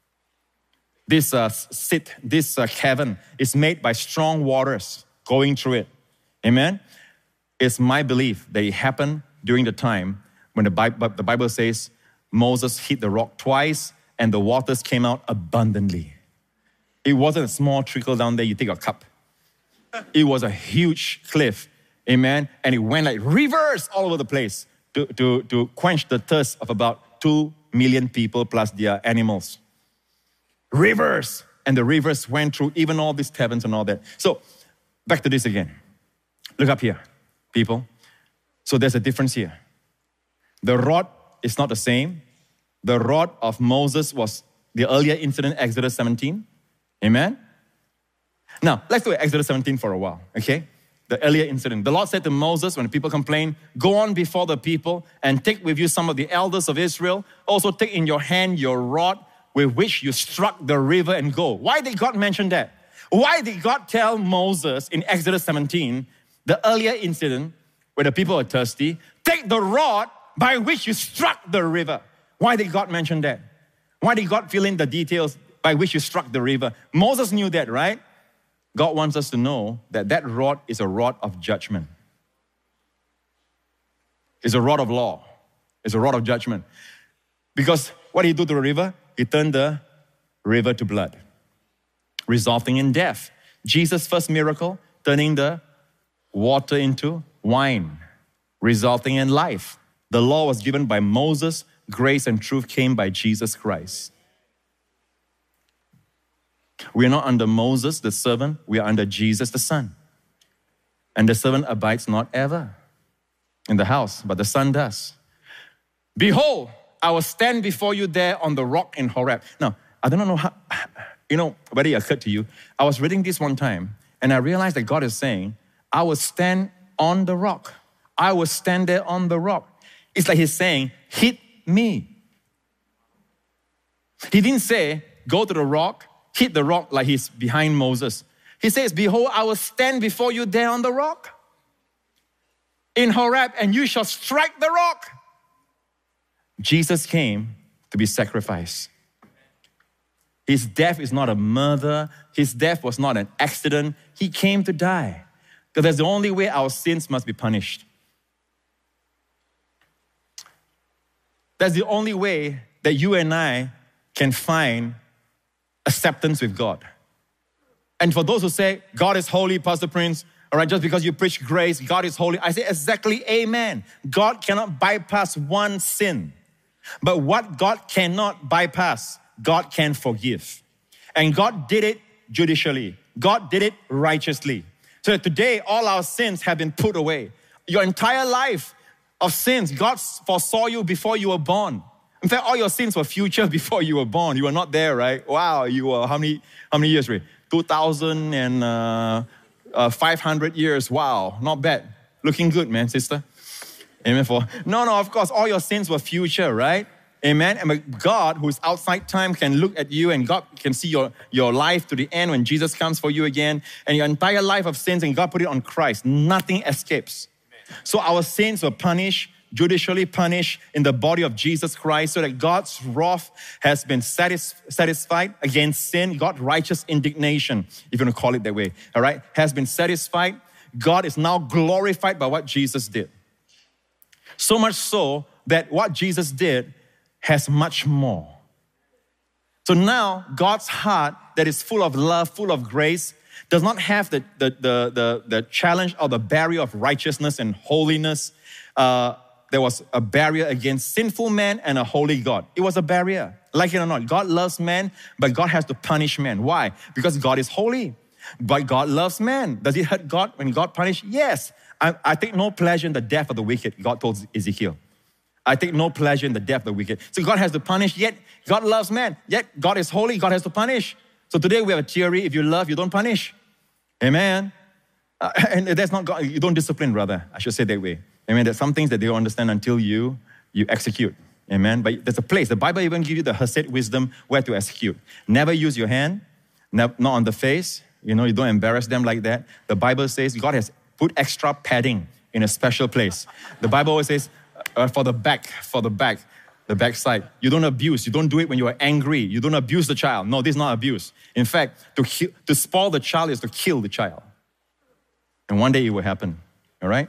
This uh, sit, this uh, cavern is made by strong waters going through it. Amen? It's my belief that it happened during the time when the Bible, the Bible says Moses hit the rock twice and the waters came out abundantly. It wasn't a small trickle down there, you take a cup. It was a huge cliff, amen? And it went like rivers all over the place to, to, to quench the thirst of about two million people plus their animals. Rivers, and the rivers went through even all these taverns and all that. So, back to this again. Look up here, people. So there's a difference here. The rod is not the same. The rod of Moses was the earlier incident, Exodus seventeen. Amen? Now, let's look at Exodus seventeen for a while, okay? The earlier incident. The Lord said to Moses, when the people complained, go on before the people and take with you some of the elders of Israel. Also take in your hand your rod with which you struck the river and go. Why did God mention that? Why did God tell Moses in Exodus seventeen, the earlier incident where the people were thirsty, take the rod by which you struck the river? Why did God mention that? Why did God fill in the details by which you struck the river? Moses knew that, right? God wants us to know that that rod is a rod of judgment. It's a rod of law. It's a rod of judgment. Because what did he do to the river? He turned the river to blood, resulting in death. Jesus' first miracle, turning the water into wine, resulting in life. The law was given by Moses. Grace and truth came by Jesus Christ. We are not under Moses, the servant. We are under Jesus, the Son. And the servant abides not ever in the house, but the Son does. Behold, I will stand before you there on the rock in Horeb. Now, I don't know how, you know, whether it occurred to you. I was reading this one time, and I realized that God is saying, I will stand on the rock. I will stand there on the rock. It's like he's saying, hit me. He didn't say, go to the rock, hit the rock like he's behind Moses. He says, behold, I will stand before you there on the rock in Horeb, and you shall strike the rock. Jesus came to be sacrificed. His death is not a murder. His death was not an accident. He came to die. Because that's the only way our sins must be punished. That's the only way that you and I can find acceptance with God. And for those who say, God is holy, Pastor Prince, all right, just because you preach grace, God is holy, I say exactly amen. God cannot bypass one sin. But what God cannot bypass, God can forgive. And God did it judicially. God did it righteously. So that today, all our sins have been put away. Your entire life of sins, God foresaw you before you were born. In fact, all your sins were future before you were born. You were not there, right? Wow, you were how many, how many years, Ray? two thousand and uh, uh, five hundred years. Wow, not bad. Looking good, man, sister. Amen. For no, no, of course, all your sins were future, right? Amen. And God, who is outside time, can look at you, and God can see your, your life to the end when Jesus comes for you again. And your entire life of sins, and God put it on Christ. Nothing escapes. Amen. So our sins were punished, judicially punished in the body of Jesus Christ, so that God's wrath has been satis- satisfied against sin. God's righteous indignation, if you want to call it that way, all right, has been satisfied. God is now glorified by what Jesus did. So much so that what Jesus did has much more. So now God's heart that is full of love, full of grace, does not have the, the, the, the, the challenge or the barrier of righteousness and holiness. Uh, there was a barrier against sinful man and a holy God. It was a barrier. Like it or not, God loves man, but God has to punish man. Why? Because God is holy. But God loves man. Does it hurt God when God punishes? Yes. I, I take no pleasure in the death of the wicked, God told Ezekiel. I take no pleasure in the death of the wicked. So God has to punish, yet God loves man. Yet God is holy, God has to punish. So today we have a theory, if you love, you don't punish. Amen. Uh, and that's not God, you don't discipline, rather. I should say that way. Amen. There's some things that they don't understand until you, you execute. Amen. But there's a place, the Bible even gives you the Hesed wisdom where to execute. Never use your hand, not on the face. You know, you don't embarrass them like that. The Bible says God has put extra padding in a special place. The Bible always says, uh, for the back, for the back, the back side. You don't abuse. You don't do it when you are angry. You don't abuse the child. No, this is not abuse. In fact, to, kill, to spoil the child is to kill the child. And one day it will happen, all right?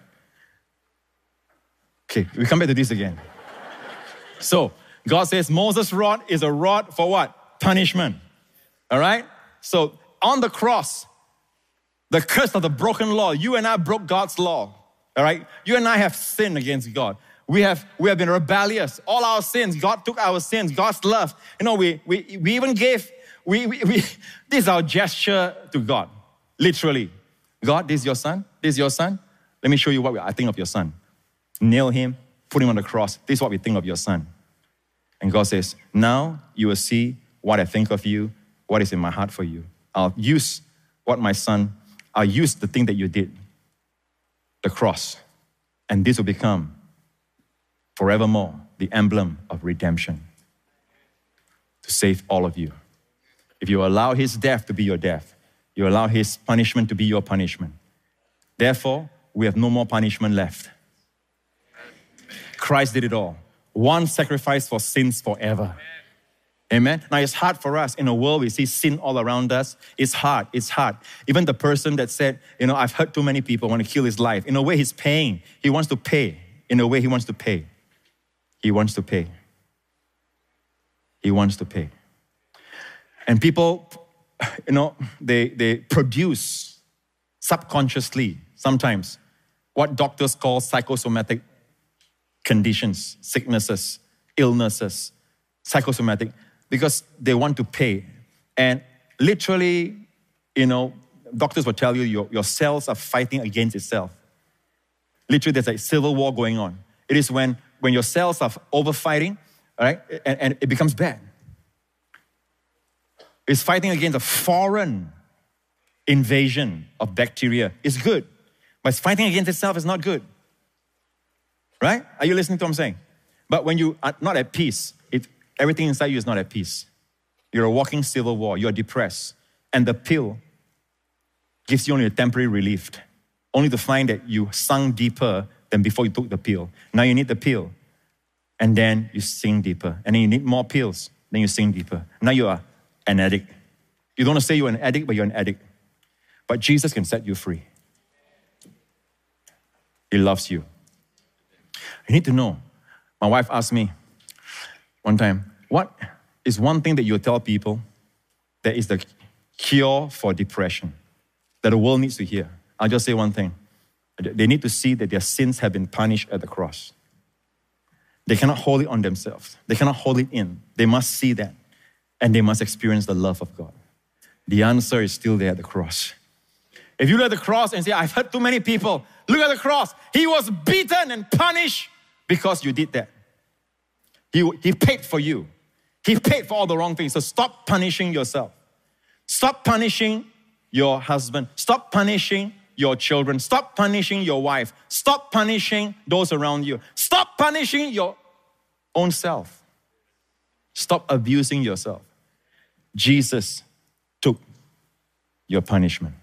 Okay, we come back to this again. So, God says Moses' rod is a rod for what? Punishment, all right? So, on the cross, the curse of the broken law, you and I broke God's law, all right? You and I have sinned against God. We have, we have been rebellious. All our sins, God took our sins, God's love. You know, we, we, we even gave, we, we, we, this is our gesture to God, literally. God, this is your son, this is your son. Let me show you what I think of your son. Nail him, put him on the cross. This is what we think of your son. And God says, now you will see what I think of you, what is in my heart for you. I'll use what my son, I'll use the thing that you did, the cross. And this will become forevermore the emblem of redemption to save all of you. If you allow his death to be your death, you allow his punishment to be your punishment. Therefore, we have no more punishment left. Christ did it all. One sacrifice for sins forever. Amen. Now it's hard for us in a world we see sin all around us. It's hard. It's hard. Even the person that said, you know, I've hurt too many people, want to kill his life. In a way, he's paying. He wants to pay. In a way, he wants to pay. He wants to pay. He wants to pay. And people, you know, they, they produce subconsciously sometimes what doctors call psychosomatic conditions, sicknesses, illnesses, psychosomatic, because they want to pay. And literally, you know, doctors will tell you your, your cells are fighting against itself. Literally, there's a civil war going on. It is when, when your cells are overfighting, all right, and, and it becomes bad. It's fighting against a foreign invasion of bacteria. It's good, but it's fighting against itself is not good. Right? Are you listening to what I'm saying? But when you are not at peace, it, everything inside you is not at peace. You're a walking civil war. You're depressed. And the pill gives you only a temporary relief, only to find that you sunk deeper than before you took the pill. Now you need the pill, and then you sink deeper. And then you need more pills, then you sink deeper. Now you are an addict. You don't want to say you're an addict, but you're an addict. But Jesus can set you free. He loves you. You need to know. My wife asked me one time, what is one thing that you'll tell people that is the cure for depression that the world needs to hear? I'll just say one thing. They need to see that their sins have been punished at the cross. They cannot hold it on themselves. They cannot hold it in. They must see that. And they must experience the love of God. The answer is still there at the cross. If you look at the cross and say, I've heard too many people, look at the cross. He was beaten and punished because you did that. He, he paid for you. He paid for all the wrong things. So stop punishing yourself. Stop punishing your husband. Stop punishing your children. Stop punishing your wife. Stop punishing those around you. Stop punishing your own self. Stop abusing yourself. Jesus took your punishment.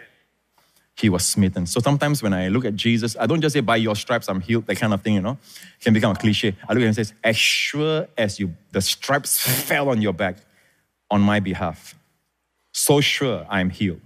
He was smitten. So sometimes when I look at Jesus, I don't just say, by your stripes I'm healed, that kind of thing, you know. It can become a cliche. I look at him and say, as sure as you, the stripes fell on your back on my behalf, so sure I am healed.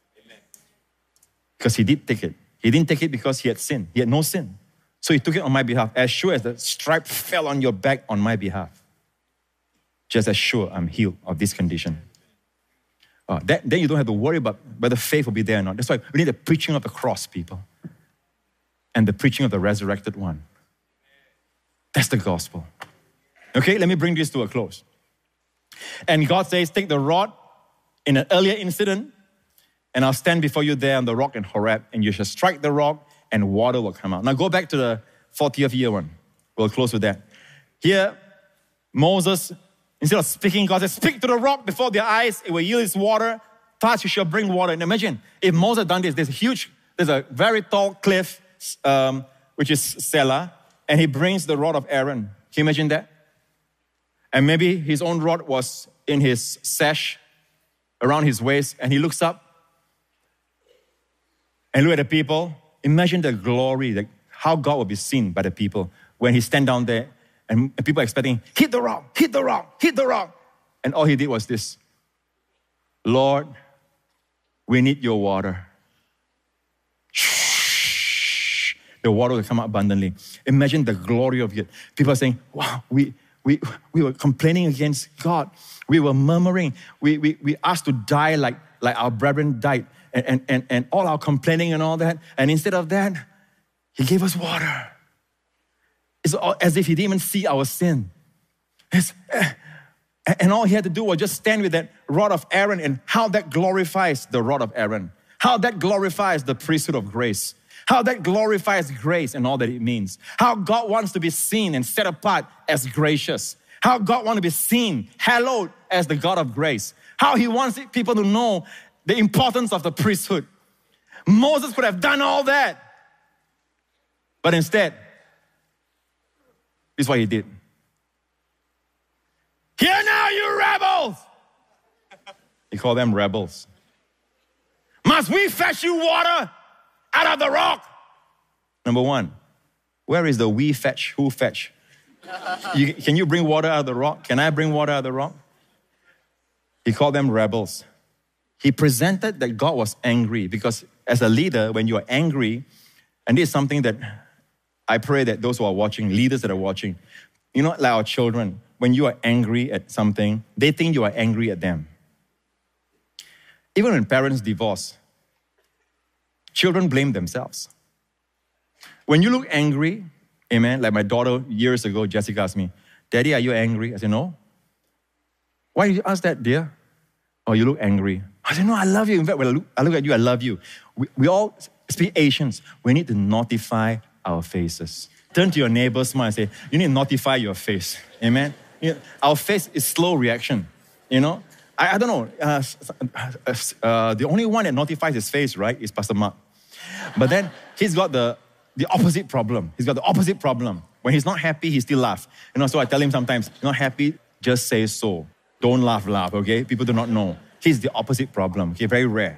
Because he did take it. He didn't take it because he had sinned. He had no sin. So he took it on my behalf. As sure as the stripe fell on your back on my behalf, just as sure I'm healed of this condition. Uh, that, then you don't have to worry about whether faith will be there or not. That's why we need the preaching of the cross, people. And the preaching of the resurrected one. That's the gospel. Okay, let me bring this to a close. And God says, take the rod in an earlier incident, and I'll stand before you there on the rock in Horeb, and you shall strike the rock, and water will come out. Now go back to the fortieth year one. We'll close with that. Here, Moses, instead of speaking, God says, speak to the rock before their eyes, it will yield its water. Touch, you shall bring water. And imagine, if Moses had done this, there's a huge, there's a very tall cliff, um, which is Selah, and he brings the rod of Aaron. Can you imagine that? And maybe his own rod was in his sash, around his waist, and he looks up and look at the people. Imagine the glory, like how God will be seen by the people when he stand down there and people are expecting, hit the rock, hit the rock, hit the rock. And all he did was this. Lord, we need your water. Shh. The water will come out abundantly. Imagine the glory of it. People are saying, wow, we, we, we were complaining against God. We were murmuring. We, we, we asked to die like, like our brethren died. And, and, and, and all our complaining and all that. And instead of that, he gave us water. It's as if he didn't even see our sin. It's, and all he had to do was just stand with that rod of Aaron, and how that glorifies the rod of Aaron. How that glorifies the priesthood of grace. How that glorifies grace and all that it means. How God wants to be seen and set apart as gracious. How God wants to be seen, hallowed as the God of grace. How he wants people to know the importance of the priesthood. Moses could have done all that. But instead, this is what he did. Hear now, you rebels! He called them rebels. Must we fetch you water out of the rock? Number one, where is the we fetch, who fetch? You, can you bring water out of the rock? Can I bring water out of the rock? He called them rebels. He presented that God was angry, because as a leader, when you are angry, and this is something that I pray that those who are watching, leaders that are watching, you know, like our children, when you are angry at something, they think you are angry at them. Even when parents divorce, children blame themselves. When you look angry, amen, like my daughter years ago, Jessica asked me, Daddy, are you angry? I said, no. Why did you ask that, dear? Oh, you look angry. I said, no, I love you. In fact, when I look, I look at you, I love you. We, we all speak Asians. We need to notify our faces. Turn to your neighbor, smile and say, you need to notify your face. Amen? You know, our face is slow reaction. You know? I, I don't know. Uh, uh, uh, the only one that notifies his face, right, is Pastor Mark. But then he's got the, the opposite problem. He's got the opposite problem. When he's not happy, he still laughs. You know, so I tell him sometimes, you're not happy, just say so. Don't laugh, laugh, okay? People do not know. He's the opposite problem. Okay, very rare.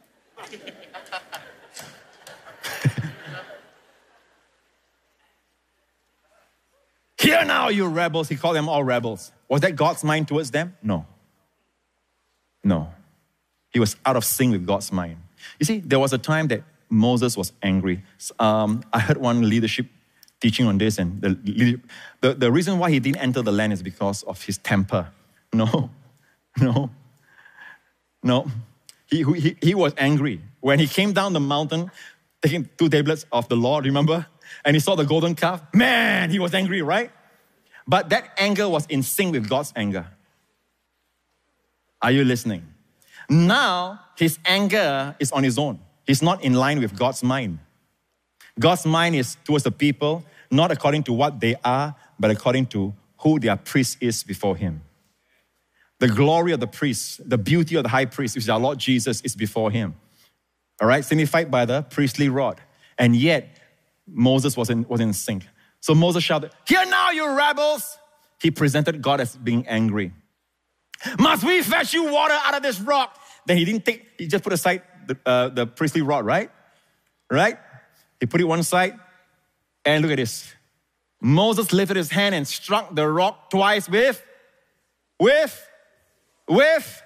Hear now, you rebels. He called them all rebels. Was that God's mind towards them? No. No. He was out of sync with God's mind. You see, there was a time that Moses was angry. Um, I heard one leadership teaching on this, and the, the, the reason why he didn't enter the land is because of his temper. No, no, no. He, he, he was angry. When he came down the mountain, taking two tablets of the law, remember? And he saw the golden calf. Man, he was angry, right? But that anger was in sync with God's anger. Are you listening? Now, his anger is on his own. He's not in line with God's mind. God's mind is towards the people, not according to what they are, but according to who their priest is before him. The glory of the priest, the beauty of the high priest, which is our Lord Jesus, is before him. All right, signified by the priestly rod. And yet, Moses was in, was in sync. So Moses shouted, "Hear now, you rebels!" He presented God as being angry. "Must we fetch you water out of this rock?" Then he didn't take, he just put aside the, uh, the priestly rod, right? Right? He put it one side, and look at this. Moses lifted his hand and struck the rock twice with, with, with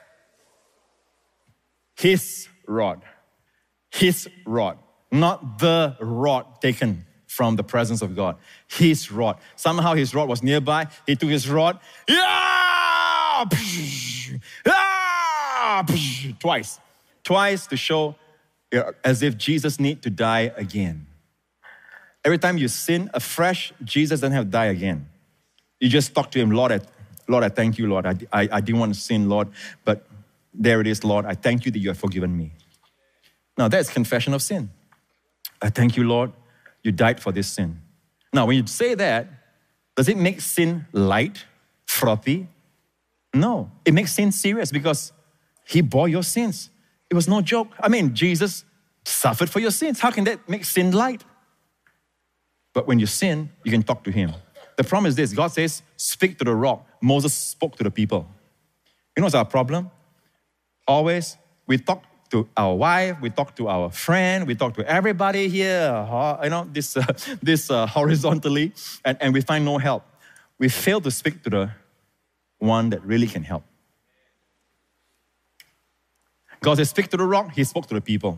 his rod. His rod. Not the rod taken from the presence of God. His rod. Somehow his rod was nearby. He took his rod. Yeah! Yeah! Twice. Twice to show as if Jesus need to die again. Every time you sin afresh, Jesus doesn't have to die again. You just talk to him, Lord, I, Lord, I thank you, Lord. I, I, I didn't want to sin, Lord, but there it is, Lord. I thank you that you have forgiven me. Now, that's confession of sin. I thank you, Lord, you died for this sin. Now, when you say that, does it make sin light, frothy? No, it makes sin serious because he bore your sins. It was no joke. I mean, Jesus suffered for your sins. How can that make sin light? But when you sin, you can talk to him. The problem is this. God says, speak to the rock. Moses spoke to the people. You know what's our problem? Always, we talk to our wife, we talk to our friend, we talk to everybody here, you know, this, uh, this uh, horizontally, and, and we find no help. We fail to speak to the one that really can help. God says, speak to the rock. He spoke to the people.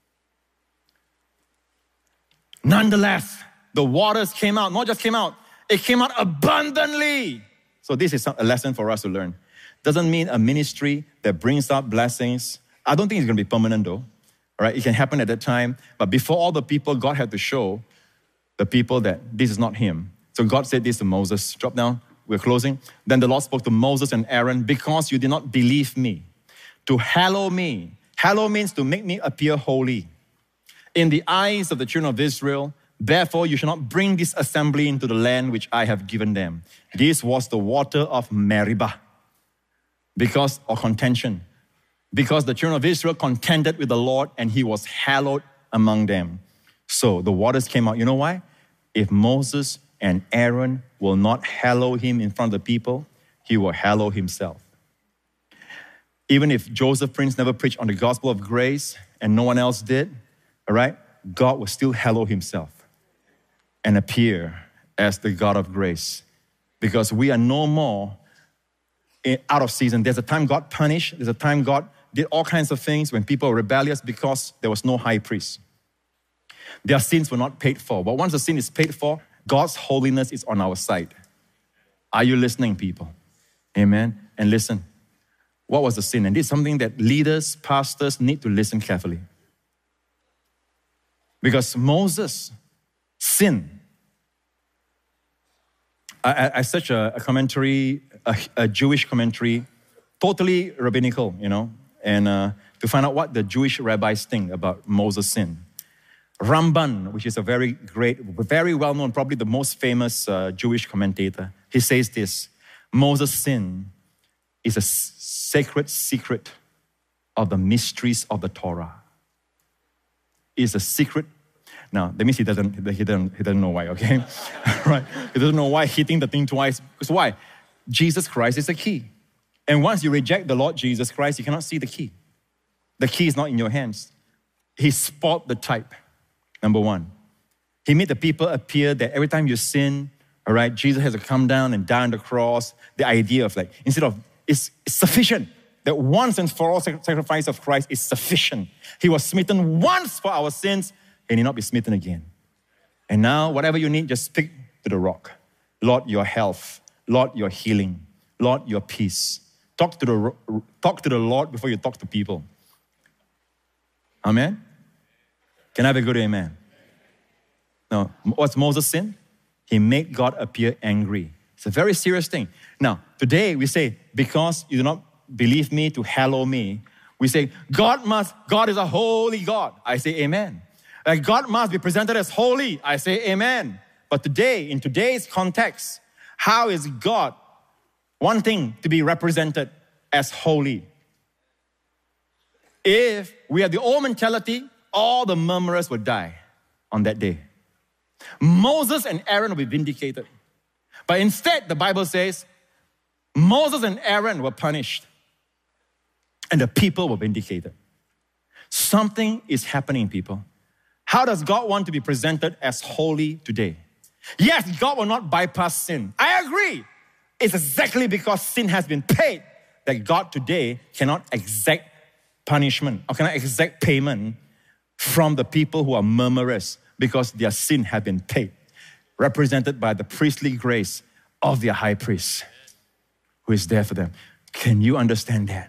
Nonetheless, the waters came out, not just came out, it came out abundantly. So this is a lesson for us to learn. Doesn't mean a ministry that brings out blessings. I don't think it's going to be permanent though. All right, it can happen at that time. But before all the people, God had to show the people that this is not him. So God said this to Moses. Drop down, we're closing. Then the Lord spoke to Moses and Aaron, because you did not believe me, to hallow me. Hallow means to make me appear holy in the eyes of the children of Israel. Therefore, you shall not bring this assembly into the land which I have given them. This was the water of Meribah, because of contention. Because the children of Israel contended with the Lord, and he was hallowed among them. So the waters came out. You know why? If Moses and Aaron will not hallow him in front of the people, he will hallow himself. Even if Joseph Prince never preached on the gospel of grace and no one else did, all right, God will still hallow himself and appear as the God of grace, because we are no more in, out of season. There's a time God punished. There's a time God did all kinds of things when people were rebellious because there was no high priest. Their sins were not paid for. But once the sin is paid for, God's holiness is on our side. Are you listening, people? Amen. And listen, what was the sin? And this is something that leaders, pastors need to listen carefully. Because Moses sinned. I, I, I searched a, a commentary, a, a Jewish commentary totally rabbinical, you know, and uh, to find out what the Jewish rabbis think about Moses' sin. Ramban, which is a very great, very well-known, probably the most famous uh, Jewish commentator, he says this: Moses' sin is a sacred secret of the mysteries of the Torah. It's a secret. Now, that means he doesn't, he doesn't, he doesn't know why, okay? Right? He doesn't know why hitting the thing twice. Because why? Jesus Christ is the key. And once you reject the Lord Jesus Christ, you cannot see the key. The key is not in your hands. He spoiled the type, number one. He made the people appear that every time you sin, all right, Jesus has to come down and die on the cross. The idea of like, instead of, it's, it's sufficient. That once and for all sacrifice of Christ is sufficient. He was smitten once for our sins, and he'll not be smitten again. And now, whatever you need, just speak to the rock. Lord, your health. Lord, your healing. Lord, your peace. Talk to the, talk to the Lord before you talk to people. Amen? Can I have a good amen? Now, what's Moses' sin? He made God appear angry. It's a very serious thing. Now, today we say, because you do not believe me to hallow me, we say, God must, God is a holy God. I say amen. Like God must be presented as holy. I say amen. But today, in today's context, how is God wanting to be represented as holy? If we have the old mentality, all the murmurers would die on that day. Moses and Aaron will be vindicated. But instead, the Bible says, Moses and Aaron were punished and the people were vindicated. Something is happening, people. How does God want to be presented as holy today? Yes, God will not bypass sin. I agree. It's exactly because sin has been paid that God today cannot exact punishment or cannot exact payment from the people who are murmurers because their sin has been paid, represented by the priestly grace of their high priest who is there for them. Can you understand that?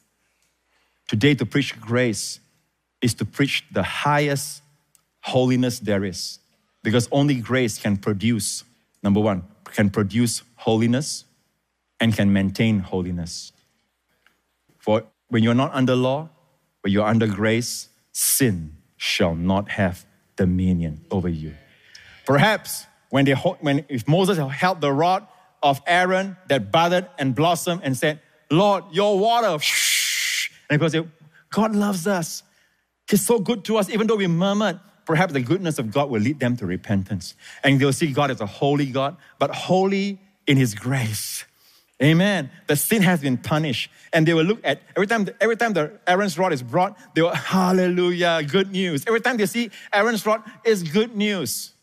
Today, to preach grace is to preach the highest holiness there is, because only grace can produce, number one, can produce holiness and can maintain holiness. For when you're not under law, when you're under grace, sin shall not have dominion over you. Perhaps when they when if Moses held the rod of Aaron that budded and blossomed and said, Lord, your water, shh, and because God loves us. He's so good to us, even though we murmured. Perhaps the goodness of God will lead them to repentance. And they'll see God as a holy God, but holy in His grace. Amen. The sin has been punished. And they will look at, every time every time the Aaron's rod is brought, they will, hallelujah, good news. Every time they see Aaron's rod, it's good news.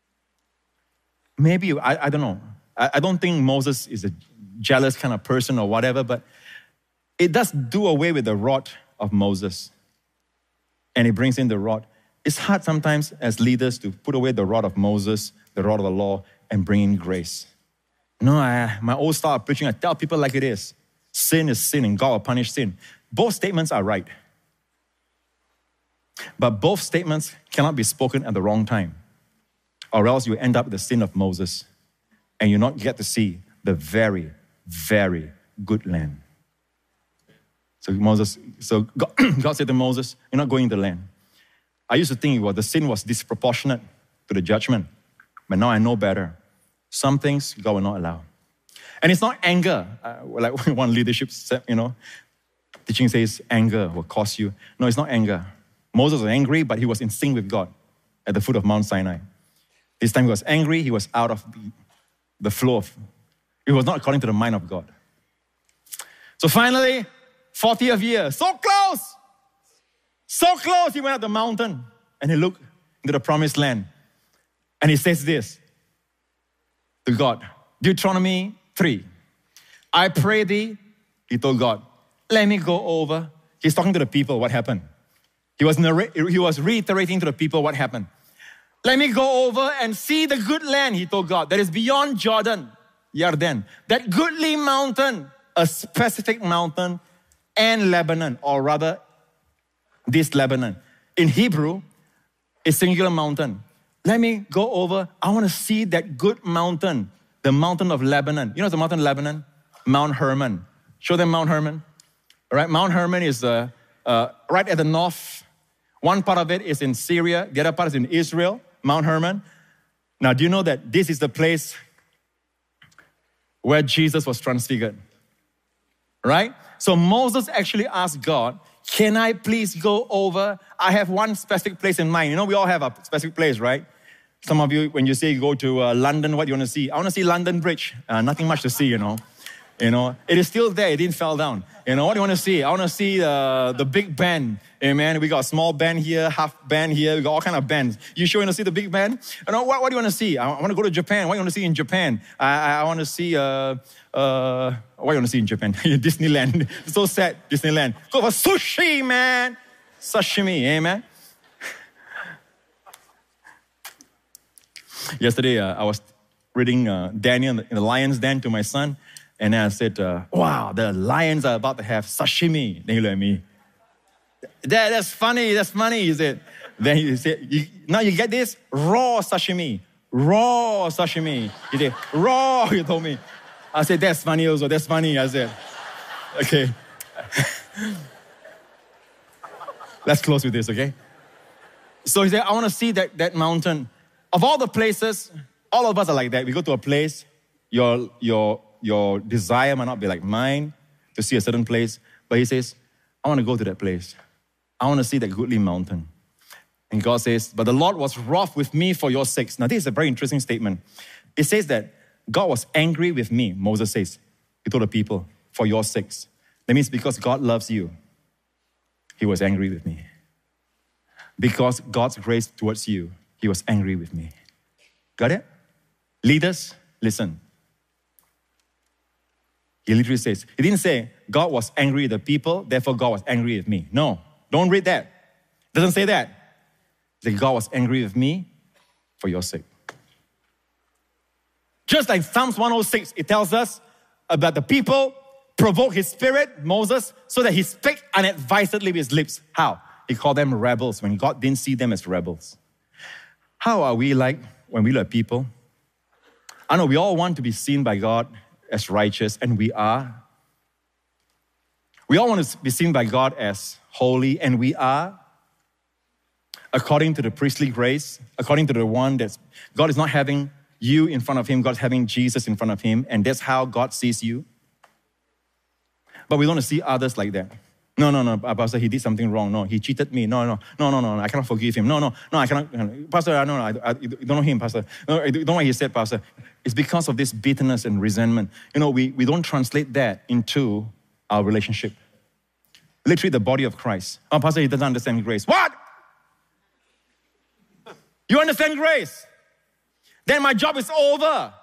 Maybe, I, I don't know. I, I don't think Moses is a jealous kind of person or whatever, but it does do away with the rod of Moses. And it brings in the rod. It's hard sometimes as leaders to put away the rod of Moses, the rod of the law, and bring in grace. No, I, my old style of preaching, I tell people like it is. Sin is sin and God will punish sin. Both statements are right. But both statements cannot be spoken at the wrong time, or else you end up with the sin of Moses and you not get to see the very, very good land. So Moses, so God, God said to Moses, you're not going to the land. I used to think well, the sin was disproportionate to the judgment, but now I know better. Some things God will not allow. And it's not anger. Uh, like one leadership, you know, teaching says anger will cause you. No, it's not anger. Moses was angry, but he was in sync with God at the foot of Mount Sinai. This time he was angry, he was out of the, the flow of, it was not according to the mind of God. So finally, fortieth year, so close, so close, he went up the mountain and he looked into the promised land. And he says this to God, Deuteronomy three. I pray thee, he told God, let me go over. He's talking to the people, what happened? He was, narr- he was reiterating to the people what happened. Let me go over and see the good land, he told God, that is beyond Jordan, Yarden. That goodly mountain, a specific mountain, and Lebanon, or rather, this Lebanon. In Hebrew, it's singular mountain. Let me go over. I want to see that good mountain, the mountain of Lebanon. You know the mountain of Lebanon? Mount Hermon. Show them Mount Hermon. All right, Mount Hermon is uh, uh, right at the north. One part of it is in Syria. The other part is in Israel, Mount Hermon. Now, do you know that this is the place where Jesus was transfigured? Right? So Moses actually asked God, can I please go over? I have one specific place in mind. You know, we all have a specific place, right? Some of you, when you say you go to uh, London, what do you want to see? I want to see London Bridge. Uh, nothing much to see, you know. You know, it is still there. It didn't fall down. You know, what do you want to see? I want to see uh, the big band. Amen. We got a small band here, half band here. We got all kind of bands. You sure you want to see the big band? You know, what, what do you want to see? I, I want to go to Japan. What do you want to see in Japan? I, I, I want to see, uh, uh, what do you want to see in Japan? Disneyland. It's so sad, Disneyland. Go for sushi, man. Sashimi, amen. Yesterday, uh, I was reading uh, Daniel in the lion's den to my son. And then I said, uh, wow, the lions are about to have sashimi. Then he looked at me. That, that's funny, that's funny, he said. Then he said, you, now you get this? Raw sashimi. Raw sashimi. He said, raw, he told me. I said, that's funny also, that's funny. I said, okay. Let's close with this, okay? So he said, I want to see that, that mountain. Of all the places, all of us are like that. We go to a place, your, your, your desire might not be like mine to see a certain place, but he says, I want to go to that place. I want to see that goodly mountain. And God says, but the Lord was wroth with me for your sakes. Now, this is a very interesting statement. It says that God was angry with me, Moses says. He told the people, for your sakes. That means because God loves you, he was angry with me. Because God's grace towards you, he was angry with me. Got it? Leaders, listen. He literally says, he didn't say, God was angry with the people, therefore God was angry with me. No, don't read that. It doesn't say that. It says, God was angry with me for your sake. Just like Psalms one oh six, it tells us about the people provoke his spirit, Moses, so that he spake unadvisedly with his lips. How? He called them rebels when God didn't see them as rebels. How are we like when we look at people? I know we all want to be seen by God as righteous, and we are. We all want to be seen by God as holy, and we are. According to the priestly grace, according to the one that's, God is not having you in front of him, God's having Jesus in front of him, and that's how God sees you. But we don't want to see others like that. No, no, no, Pastor, he did something wrong. No, he cheated me. No, no, no, no, no, I cannot forgive him. No, no, no, I cannot. Pastor, I don't know. I, I, you don't know him, Pastor. No, I don't know what he said, Pastor. It's because of this bitterness and resentment. You know, we, we don't translate that into our relationship. Literally the body of Christ. Oh, Pastor, he doesn't understand grace. What? You understand grace? Then my job is over.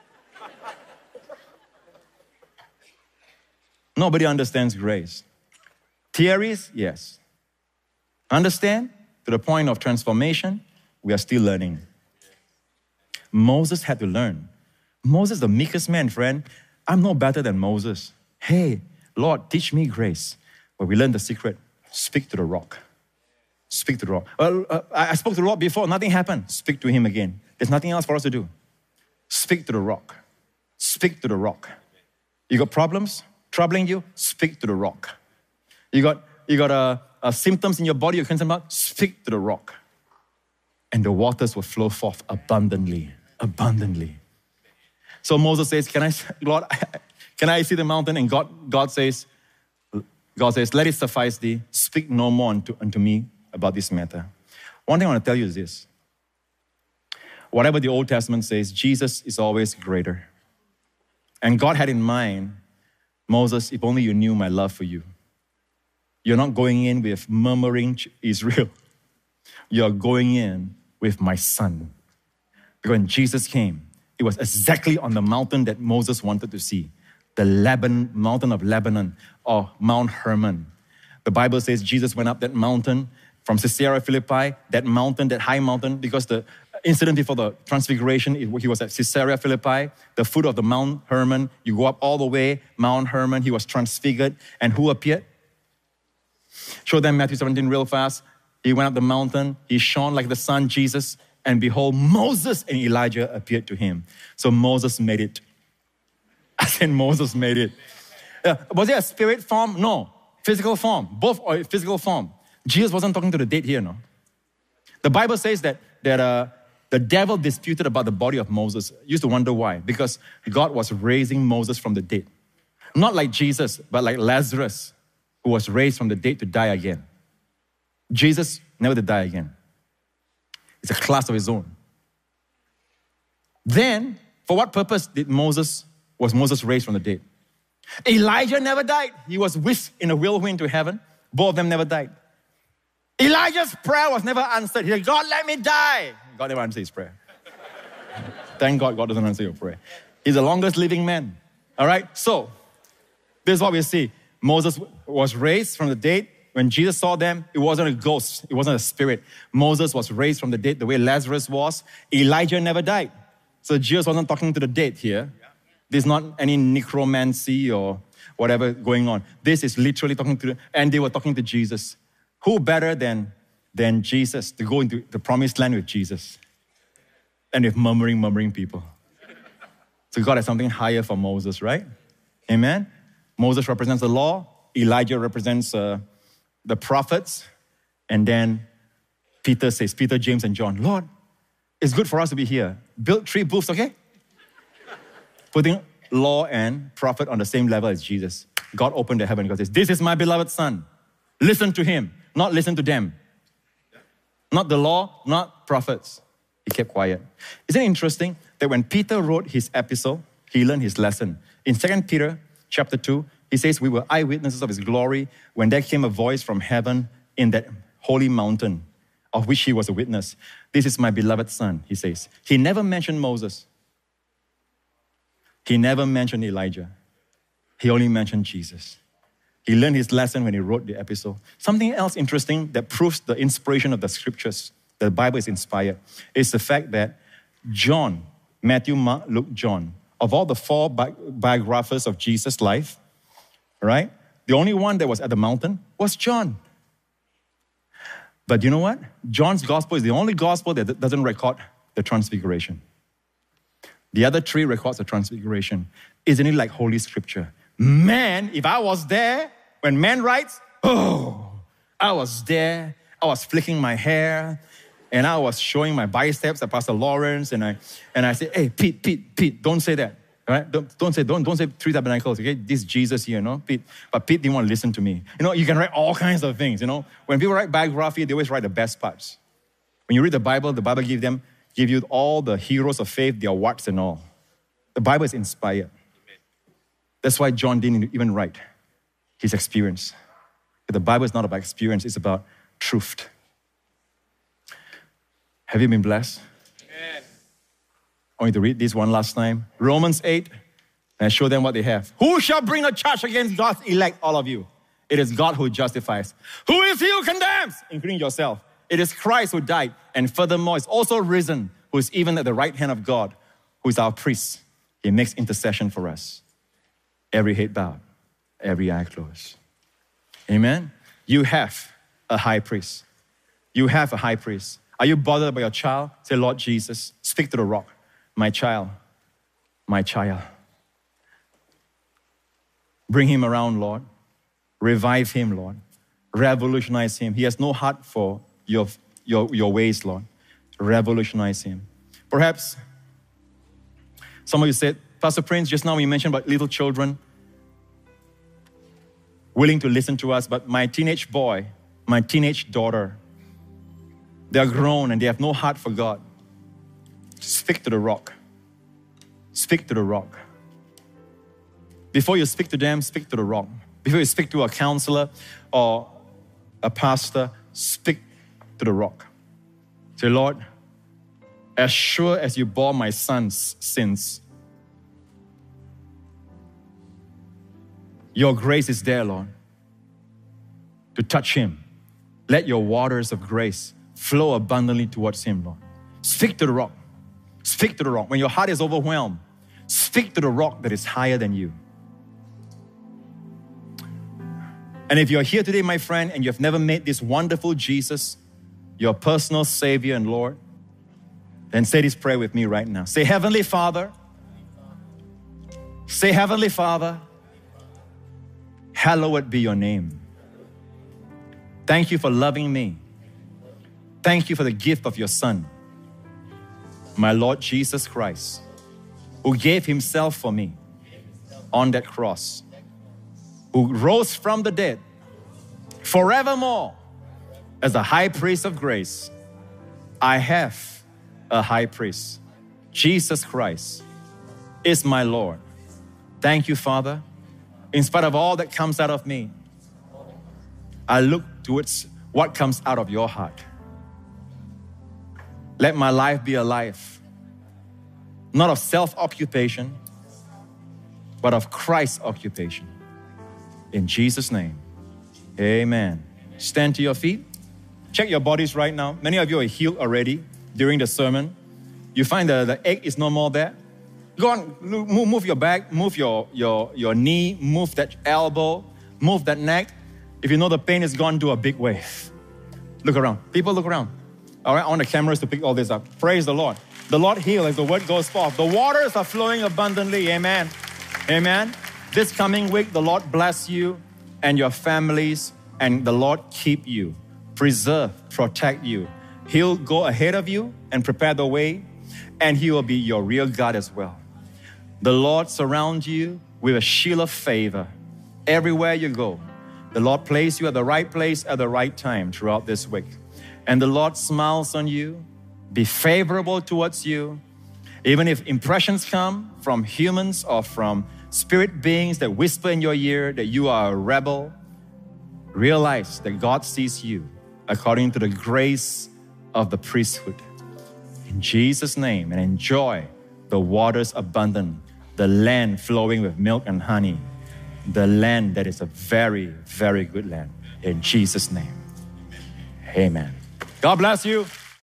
Nobody understands grace. Theories, yes. Understand? To the point of transformation, we are still learning. Moses had to learn. Moses, the meekest man, friend. I'm no better than Moses. Hey, Lord, teach me grace. But we learned the secret. Speak to the rock. Speak to the rock. Well, uh, I spoke to the Lord before. Nothing happened. Speak to him again. There's nothing else for us to do. Speak to the rock. Speak to the rock. You got problems troubling you? Speak to the rock. You got, you got uh, uh, symptoms in your body you're concerned about? Speak to the rock. And the waters will flow forth abundantly. Abundantly. So Moses says, can I, Lord, can I see the mountain? And God, God says, God says, let it suffice thee. Speak no more unto, unto me about this matter. One thing I want to tell you is this. Whatever the Old Testament says, Jesus is always greater. And God had in mind, Moses, if only you knew my love for you. You're not going in with murmuring Israel. You're going in with my son. Because when Jesus came, it was exactly on the mountain that Moses wanted to see. The Lebanon, mountain of Lebanon, or Mount Hermon. The Bible says Jesus went up that mountain from Caesarea Philippi, that mountain, that high mountain, because the incident before the transfiguration, he was at Caesarea Philippi, the foot of the Mount Hermon. You go up all the way, Mount Hermon, he was transfigured. And who appeared? Show them Matthew seventeen real fast. He went up the mountain, he shone like the sun, Jesus, and behold, Moses and Elijah appeared to him. So Moses made it. I said Moses made it. Uh, was it a spirit form? No. Physical form. Both are physical form. Jesus wasn't talking to the dead here, no. The Bible says that, that uh, the devil disputed about the body of Moses. Used to wonder why. Because God was raising Moses from the dead. Not like Jesus, but like Lazarus, who was raised from the dead to die again. Jesus never did die again. It's a class of his own. Then, for what purpose did Moses, was Moses raised from the dead? Elijah never died. He was whisked in a whirlwind to heaven. Both of them never died. Elijah's prayer was never answered. He said, God, let me die. God never answered his prayer. Thank God God doesn't answer your prayer. He's the longest living man. All right? So, this is what we see. Moses was raised from the dead. When Jesus saw them, it wasn't a ghost. It wasn't a spirit. Moses was raised from the dead the way Lazarus was. Elijah never died. So Jesus wasn't talking to the dead here. There's not any necromancy or whatever going on. This is literally talking to, the, and they were talking to Jesus. Who better than, than Jesus to go into the promised land with Jesus? And with murmuring, murmuring people. So God has something higher for Moses, right? Amen? Moses represents the law. Elijah represents uh, the prophets. And then Peter says, Peter, James, and John, Lord, it's good for us to be here. Build three booths, okay? Putting law and prophet on the same level as Jesus. God opened the heaven and God says, this is my beloved son. Listen to him, not listen to them. Not the law, not prophets. He kept quiet. Isn't it interesting that when Peter wrote his epistle, he learned his lesson. In Second Peter chapter two, he says, we were eyewitnesses of his glory when there came a voice from heaven in that holy mountain of which he was a witness. This is my beloved son, he says. He never mentioned Moses. He never mentioned Elijah. He only mentioned Jesus. He learned his lesson when he wrote the epistle. Something else interesting that proves the inspiration of the scriptures, the Bible is inspired, is the fact that John, Matthew, Mark, Luke, John, of all the four bi- biographers of Jesus' life, right? The only one that was at the mountain was John. But you know what? John's gospel is the only gospel that doesn't record the transfiguration. The other three records the transfiguration. Isn't it like Holy Scripture? Man, if I was there, when man writes, oh, I was there, I was flicking my hair, and I was showing my biceps at Pastor Lawrence, and I and I said, hey, Pete, Pete, Pete, don't say that. All right? Don't, don't say, don't, don't say three tabernacles, okay? This is Jesus here, you know? Pete. But Pete didn't want to listen to me. You know, you can write all kinds of things, you know? When people write biography, they always write the best parts. When you read the Bible, the Bible gives them, give you all the heroes of faith, their warts and all. The Bible is inspired. That's why John didn't even write his experience. But the Bible is not about experience, it's about truth. Have you been blessed? Amen. I want you to read this one last time. Romans eight, and I show them what they have. Who shall bring a charge against God's elect, all of you? It is God who justifies. Who is he who condemns? Including yourself. It is Christ who died, and furthermore is also risen, who is even at the right hand of God, who is our priest. He makes intercession for us. Every head bowed, every eye closed. Amen? You have a high priest. You have a high priest. Are you bothered about your child? Say, Lord Jesus, speak to the rock. My child, my child. Bring him around, Lord. Revive him, Lord. Revolutionize him. He has no heart for your, your, your ways, Lord. Revolutionize him. Perhaps some of you said, Pastor Prince, just now we mentioned about little children willing to listen to us, but my teenage boy, my teenage daughter, they're grown and they have no heart for God. Speak to the rock. Speak to the rock. Before you speak to them, speak to the rock. Before you speak to a counselor or a pastor, speak to the rock. Say, Lord, as sure as you bore my son's sins, your grace is there, Lord, to touch him. Let your waters of grace flow abundantly towards him, Lord. Speak to the rock. Speak to the rock. When your heart is overwhelmed, speak to the rock that is higher than you. And if you're here today, my friend, and you've never made this wonderful Jesus your personal Savior and Lord, then say this prayer with me right now. Say, Heavenly Father. Say, Heavenly Father, Hallowed be your name. Thank you for loving me. Thank you for the gift of your Son, my Lord Jesus Christ, who gave himself for me on that cross, who rose from the dead forevermore as a high priest of grace. I have a high priest. Jesus Christ is my Lord. Thank you, Father. In spite of all that comes out of me, I look towards what comes out of your heart. Let my life be a life, not of self-occupation, but of Christ's occupation. In Jesus' name, amen. Stand to your feet. Check your bodies right now. Many of you are healed already during the sermon. You find the, the ache is no more there. Go on, move, move your back, move your, your, your knee, move that elbow, move that neck. If you know the pain is gone, do a big wave. Look around. People, look around. All right, I want the cameras to pick all this up. Praise the Lord. The Lord heals as the word goes forth. The waters are flowing abundantly. Amen. Amen. This coming week, the Lord bless you and your families, and the Lord keep you, preserve, protect you. He'll go ahead of you and prepare the way, and He will be your real God as well. The Lord surrounds you with a shield of favor everywhere you go. The Lord placed you at the right place at the right time throughout this week. And the Lord smiles on you, be favorable towards you. Even if impressions come from humans or from spirit beings that whisper in your ear that you are a rebel, realize that God sees you according to the grace of the priesthood. In Jesus' name, and enjoy the waters abundant, the land flowing with milk and honey, the land that is a very, very good land. In Jesus' name, amen. God bless you.